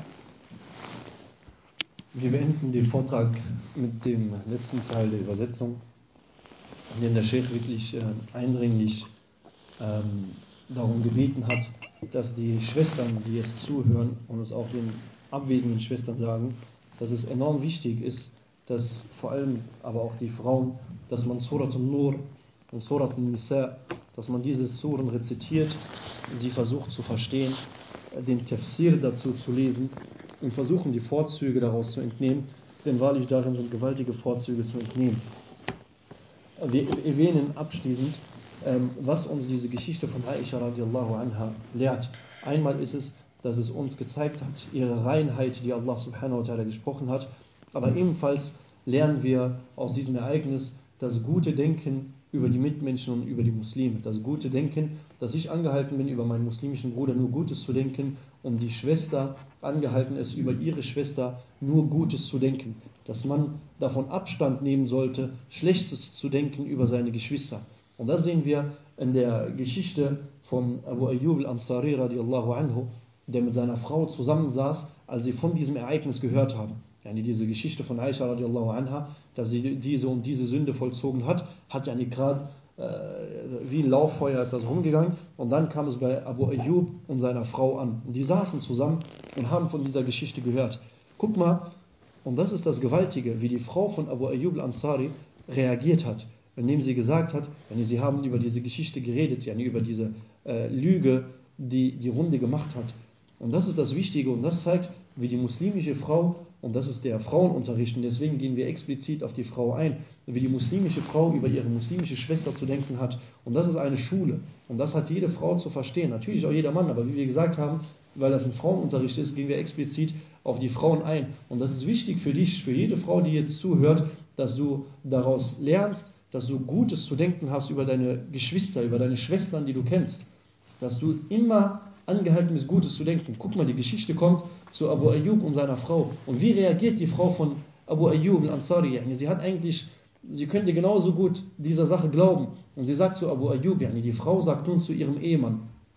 S3: Wir beenden den Vortrag mit dem letzten Teil der Übersetzung, in dem der Sheikh wirklich eindringlich darum gebeten hat, dass die Schwestern, die jetzt zuhören und es auch den abwesenden Schwestern sagen, dass es enorm wichtig ist, dass vor allem aber auch die Frauen, dass man Surat an-Nur und Surat an-Nisa, dass man diese Suren rezitiert, sie versucht zu verstehen, den Tafsir dazu zu lesen und versuchen, die Vorzüge daraus zu entnehmen, denn wahrlich darin sind gewaltige Vorzüge zu entnehmen. Wir erwähnen abschließend, was uns diese Geschichte von Aisha radiallahu anha lehrt. Einmal ist es, dass es uns gezeigt hat, ihre Reinheit, die Allah subhanahu wa ta'ala gesprochen hat, aber ebenfalls lernen wir aus diesem Ereignis das gute Denken über die Mitmenschen und über die Muslime. Das gute Denken, dass ich angehalten bin, über meinen muslimischen Bruder nur Gutes zu denken und die Schwester angehalten ist, über ihre Schwester nur Gutes zu denken. Dass man davon Abstand nehmen sollte, Schlechtes zu denken über seine Geschwister. Und das sehen wir in der Geschichte von Abu Ayyub al-Ansari radiallahu anhu, der mit seiner Frau zusammensaß, als sie von diesem Ereignis gehört haben. Yani diese Geschichte von Aisha radiallahu anha, dass sie diese und diese Sünde vollzogen hat yani gerade wie ein Lauffeuer ist das rumgegangen und dann kam es bei Abu Ayyub und seiner Frau an. Und die saßen zusammen und haben von dieser Geschichte gehört. Guck mal, und das ist das Gewaltige, wie die Frau von Abu Ayyub al-Ansari reagiert hat, indem sie gesagt hat, yani sie haben über diese Geschichte geredet, yani über diese Lüge, die Runde gemacht hat. Und das ist das Wichtige und das zeigt, wie die muslimische Frau, und das ist der Frauenunterricht, und deswegen gehen wir explizit auf die Frau ein, wie die muslimische Frau über ihre muslimische Schwester zu denken hat. Und das ist eine Schule. Und das hat jede Frau zu verstehen. Natürlich auch jeder Mann, aber wie wir gesagt haben, weil das ein Frauenunterricht ist, gehen wir explizit auf die Frauen ein. Und das ist wichtig für dich, für jede Frau, die jetzt zuhört, dass du daraus lernst, dass du Gutes zu denken hast über deine Geschwister, über deine Schwestern, die du kennst. Dass du immer angehalten bist, Gutes zu denken. Guck mal, die Geschichte kommt zu Abu Ayyub und seiner Frau. Und wie reagiert die Frau von Abu Ayyub al-Ansari? Sie könnte genauso gut dieser Sache glauben. Und sie sagt zu Abu Ayyub, die Frau sagt nun zu ihrem Ehemann,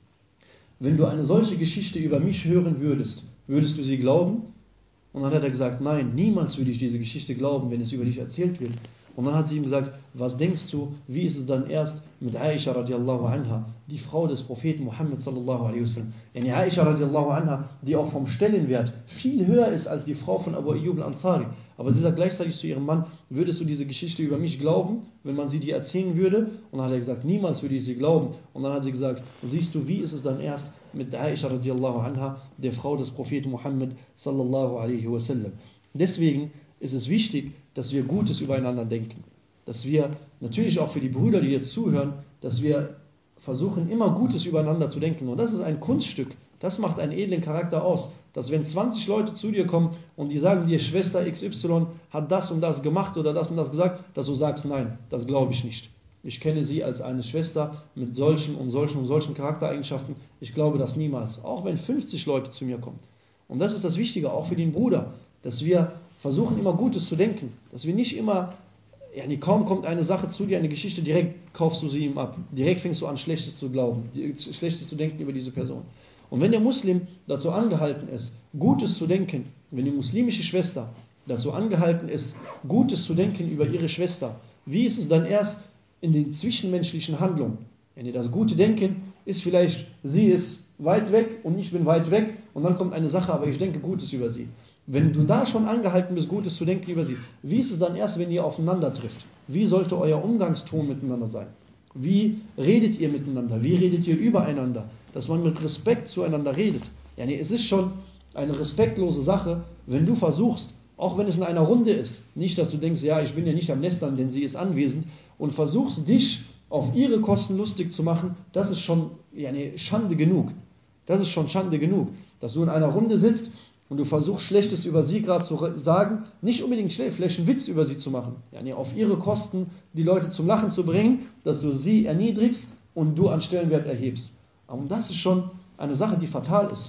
S3: wenn du eine solche Geschichte über mich hören würdest, würdest du sie glauben? Und dann hat er gesagt, nein, niemals würde ich diese Geschichte glauben, wenn es über dich erzählt wird. Und dann hat sie ihm gesagt, was denkst du, wie ist es dann erst mit Aisha radiallahu anha, die Frau des Propheten Muhammad sallallahu alaihi wasallam. Aisha radiallahu anha, die auch vom Stellenwert viel höher ist als die Frau von Abu Ayyub al-Ansari. Aber sie sagt gleichzeitig zu ihrem Mann, würdest du diese Geschichte über mich glauben, wenn man sie dir erzählen würde? Und dann hat er gesagt, niemals würde ich sie glauben. Und dann hat sie gesagt, siehst du, wie ist es dann erst mit Aisha radiallahu anha, der Frau des Propheten Muhammad sallallahu alaihi wasallam. Deswegen ist es wichtig, dass wir Gutes übereinander denken. Dass wir natürlich auch für die Brüder, die jetzt zuhören, dass wir versuchen, immer Gutes übereinander zu denken. Und das ist ein Kunststück. Das macht einen edlen Charakter aus. Dass wenn 20 Leute zu dir kommen und die sagen dir, Schwester XY hat das und das gemacht oder das und das gesagt, dass du sagst, nein, das glaube ich nicht. Ich kenne sie als eine Schwester mit solchen und solchen und solchen Charaktereigenschaften. Ich glaube das niemals. Auch wenn 50 Leute zu mir kommen. Und das ist das Wichtige, auch für den Bruder, dass wir versuchen, immer Gutes zu denken. Dass wir nicht immer, kaum kommt eine Sache zu dir, eine Geschichte, direkt kaufst du sie ihm ab. Direkt fängst du an, Schlechtes zu glauben, Schlechtes zu denken über diese Person. Und wenn der Muslim dazu angehalten ist, Gutes zu denken, wenn die muslimische Schwester dazu angehalten ist, Gutes zu denken über ihre Schwester, wie ist es dann erst in den zwischenmenschlichen Handlungen? Das gute Denken ist vielleicht, sie ist weit weg und ich bin weit weg und dann kommt eine Sache, aber ich denke Gutes über sie. Wenn du da schon angehalten bist, Gutes zu denken über sie, wie ist es dann erst, wenn ihr aufeinander trifft? Wie sollte euer Umgangston miteinander sein? Wie redet ihr miteinander? Wie redet ihr übereinander? Dass man mit Respekt zueinander redet. Es ist schon eine respektlose Sache, wenn du versuchst, auch wenn es in einer Runde ist, nicht, dass du denkst, ich bin ja nicht am Lästern, denn sie ist anwesend, und versuchst, dich auf ihre Kosten lustig zu machen, das ist schon Schande genug. Das ist schon Schande genug, dass du in einer Runde sitzt und du versuchst, Schlechtes über sie gerade zu sagen, nicht unbedingt vielleicht einen Witz über sie zu machen, auf ihre Kosten die Leute zum Lachen zu bringen, dass du sie erniedrigst und du an Stellenwert erhebst. Und das ist schon eine Sache, die fatal ist.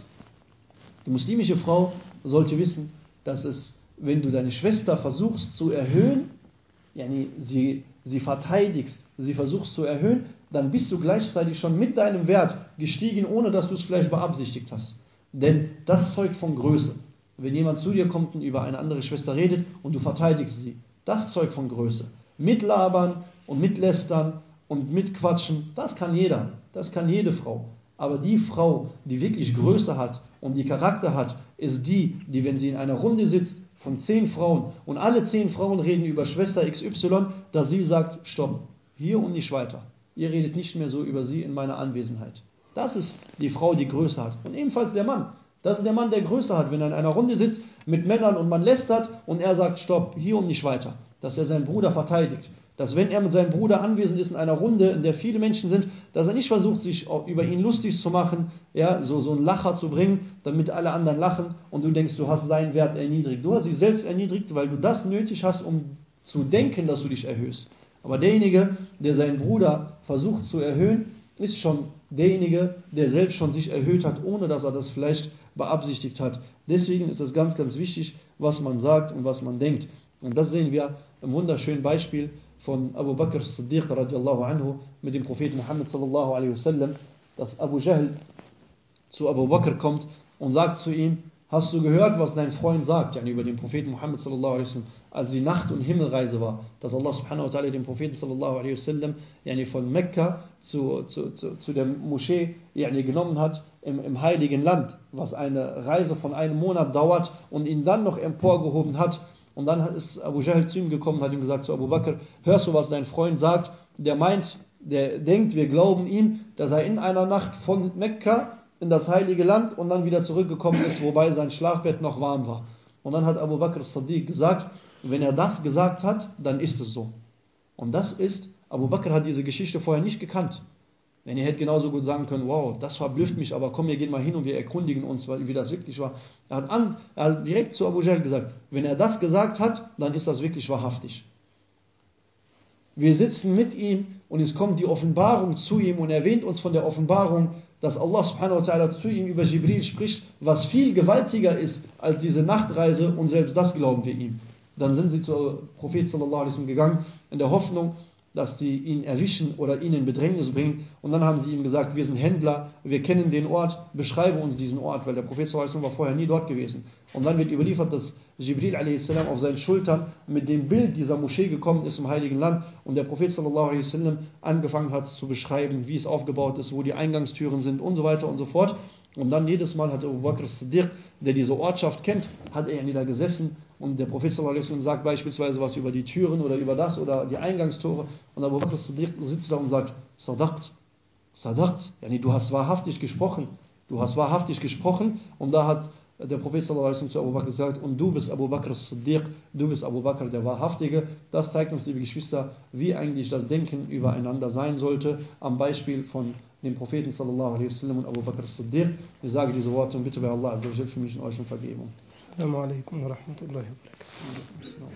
S3: Die muslimische Frau sollte wissen, dass es, wenn du deine Schwester versuchst zu erhöhen, sie verteidigst, sie versuchst zu erhöhen, dann bist du gleichzeitig schon mit deinem Wert gestiegen, ohne dass du es vielleicht beabsichtigt hast. Denn das zeugt von Größe. Wenn jemand zu dir kommt und über eine andere Schwester redet und du verteidigst sie, das zeugt von Größe. Mitlabern und mitlästern und mitquatschen, das kann jeder, das kann jede Frau. Aber die Frau, die wirklich Größe hat und die Charakter hat, ist die, wenn sie in einer Runde sitzt von 10 Frauen und alle 10 Frauen reden über Schwester XY, dass sie sagt, stopp, hier und nicht weiter. Ihr redet nicht mehr so über sie in meiner Anwesenheit. Das ist die Frau, die Größe hat. Und ebenfalls der Mann. Das ist der Mann, der Größe hat, wenn er in einer Runde sitzt mit Männern und man lästert und er sagt, stopp, hier und nicht weiter. Dass er seinen Bruder verteidigt. Dass wenn er mit seinem Bruder anwesend ist in einer Runde, in der viele Menschen sind, dass er nicht versucht, sich über ihn lustig zu machen, ja, so einen Lacher zu bringen, damit alle anderen lachen und du denkst, du hast seinen Wert erniedrigt. Du hast dich selbst erniedrigt, weil du das nötig hast, um zu denken, dass du dich erhöhst. Aber derjenige, der seinen Bruder versucht zu erhöhen, ist schon derjenige, der selbst schon sich erhöht hat, ohne dass er das vielleicht beabsichtigt hat. Deswegen ist es ganz, ganz wichtig, was man sagt und was man denkt. Und das sehen wir im wunderschönen Beispiel von Abu Bakr as-Siddiq radiallahu anhu mit dem Propheten Muhammad sallallahu alaihi wasallam, dass Abu Jahl zu Abu Bakr kommt und sagt zu ihm, hast du gehört, was dein Freund sagt, yani über den Propheten Muhammad sallallahu alaihi wasallam, als die Nacht- und Himmelreise war, dass Allah subhanahu wa ta'ala den Propheten sallallahu alaihi wasallam yani von Mekka zu der Moschee yani genommen hat im heiligen Land, was eine Reise von einem Monat dauert und ihn dann noch emporgehoben hat. Und dann ist Abu Jahl zu ihm gekommen und hat ihm gesagt zu Abu Bakr, hörst du, was dein Freund sagt? Der denkt, wir glauben ihm, dass er in einer Nacht von Mekka in das heilige Land und dann wieder zurückgekommen ist, wobei sein Schlafbett noch warm war. Und dann hat Abu Bakr as-Siddiq gesagt, wenn er das gesagt hat, dann ist es so. Und Abu Bakr hat diese Geschichte vorher nicht gekannt. Denn er hätte genauso gut sagen können, wow, das verblüfft mich, aber komm, wir gehen mal hin und wir erkundigen uns, wie das wirklich war. Er hat direkt zu Abu Jahl gesagt, wenn er das gesagt hat, dann ist das wirklich wahrhaftig. Wir sitzen mit ihm und es kommt die Offenbarung zu ihm und er erwähnt uns von der Offenbarung, dass Allah subhanahu wa ta'ala zu ihm über Jibril spricht, was viel gewaltiger ist als diese Nachtreise und selbst das glauben wir ihm. Dann sind sie zu Prophet sallallahu alaihi wasallam gegangen in der Hoffnung, dass sie ihn erwischen oder ihn in Bedrängnis bringen. Und dann haben sie ihm gesagt, wir sind Händler, wir kennen den Ort, beschreibe uns diesen Ort, weil der Prophet sallallahu alaihi wasallam war vorher nie dort gewesen. Und dann wird überliefert, dass Jibril a.s. auf seinen Schultern mit dem Bild dieser Moschee gekommen ist im Heiligen Land und der Prophet sallallahu alaihi wasallam angefangen hat zu beschreiben, wie es aufgebaut ist, wo die Eingangstüren sind und so weiter und so fort. Und dann jedes Mal hat Abu Bakr as-Siddiq, der diese Ortschaft kennt, hat er da gesessen und der Prophet sallallahu alaihi wasallam sagt beispielsweise was über die Türen oder über das oder die Eingangstore und Abu Bakr as-Siddiq sitzt da und sagt, Sadaqt, yani du hast wahrhaftig gesprochen, und da hat der Prophet sallallahu alaihi wasallam zu Abu Bakr gesagt, und du bist Abu Bakr as-Siddiq, du bist Abu Bakr der Wahrhaftige. Das zeigt uns, liebe Geschwister, wie eigentlich das Denken übereinander sein sollte, am Beispiel von dem Propheten sallallahu alaihi wasallam und Abu Bakr as-Siddiq. Ich sage diese Worte und bitte bei Allah azza wa jalla für mich und euch um Vergebung.
S1: Assalamu alaikum wa rahmatullahi wa barakatuh.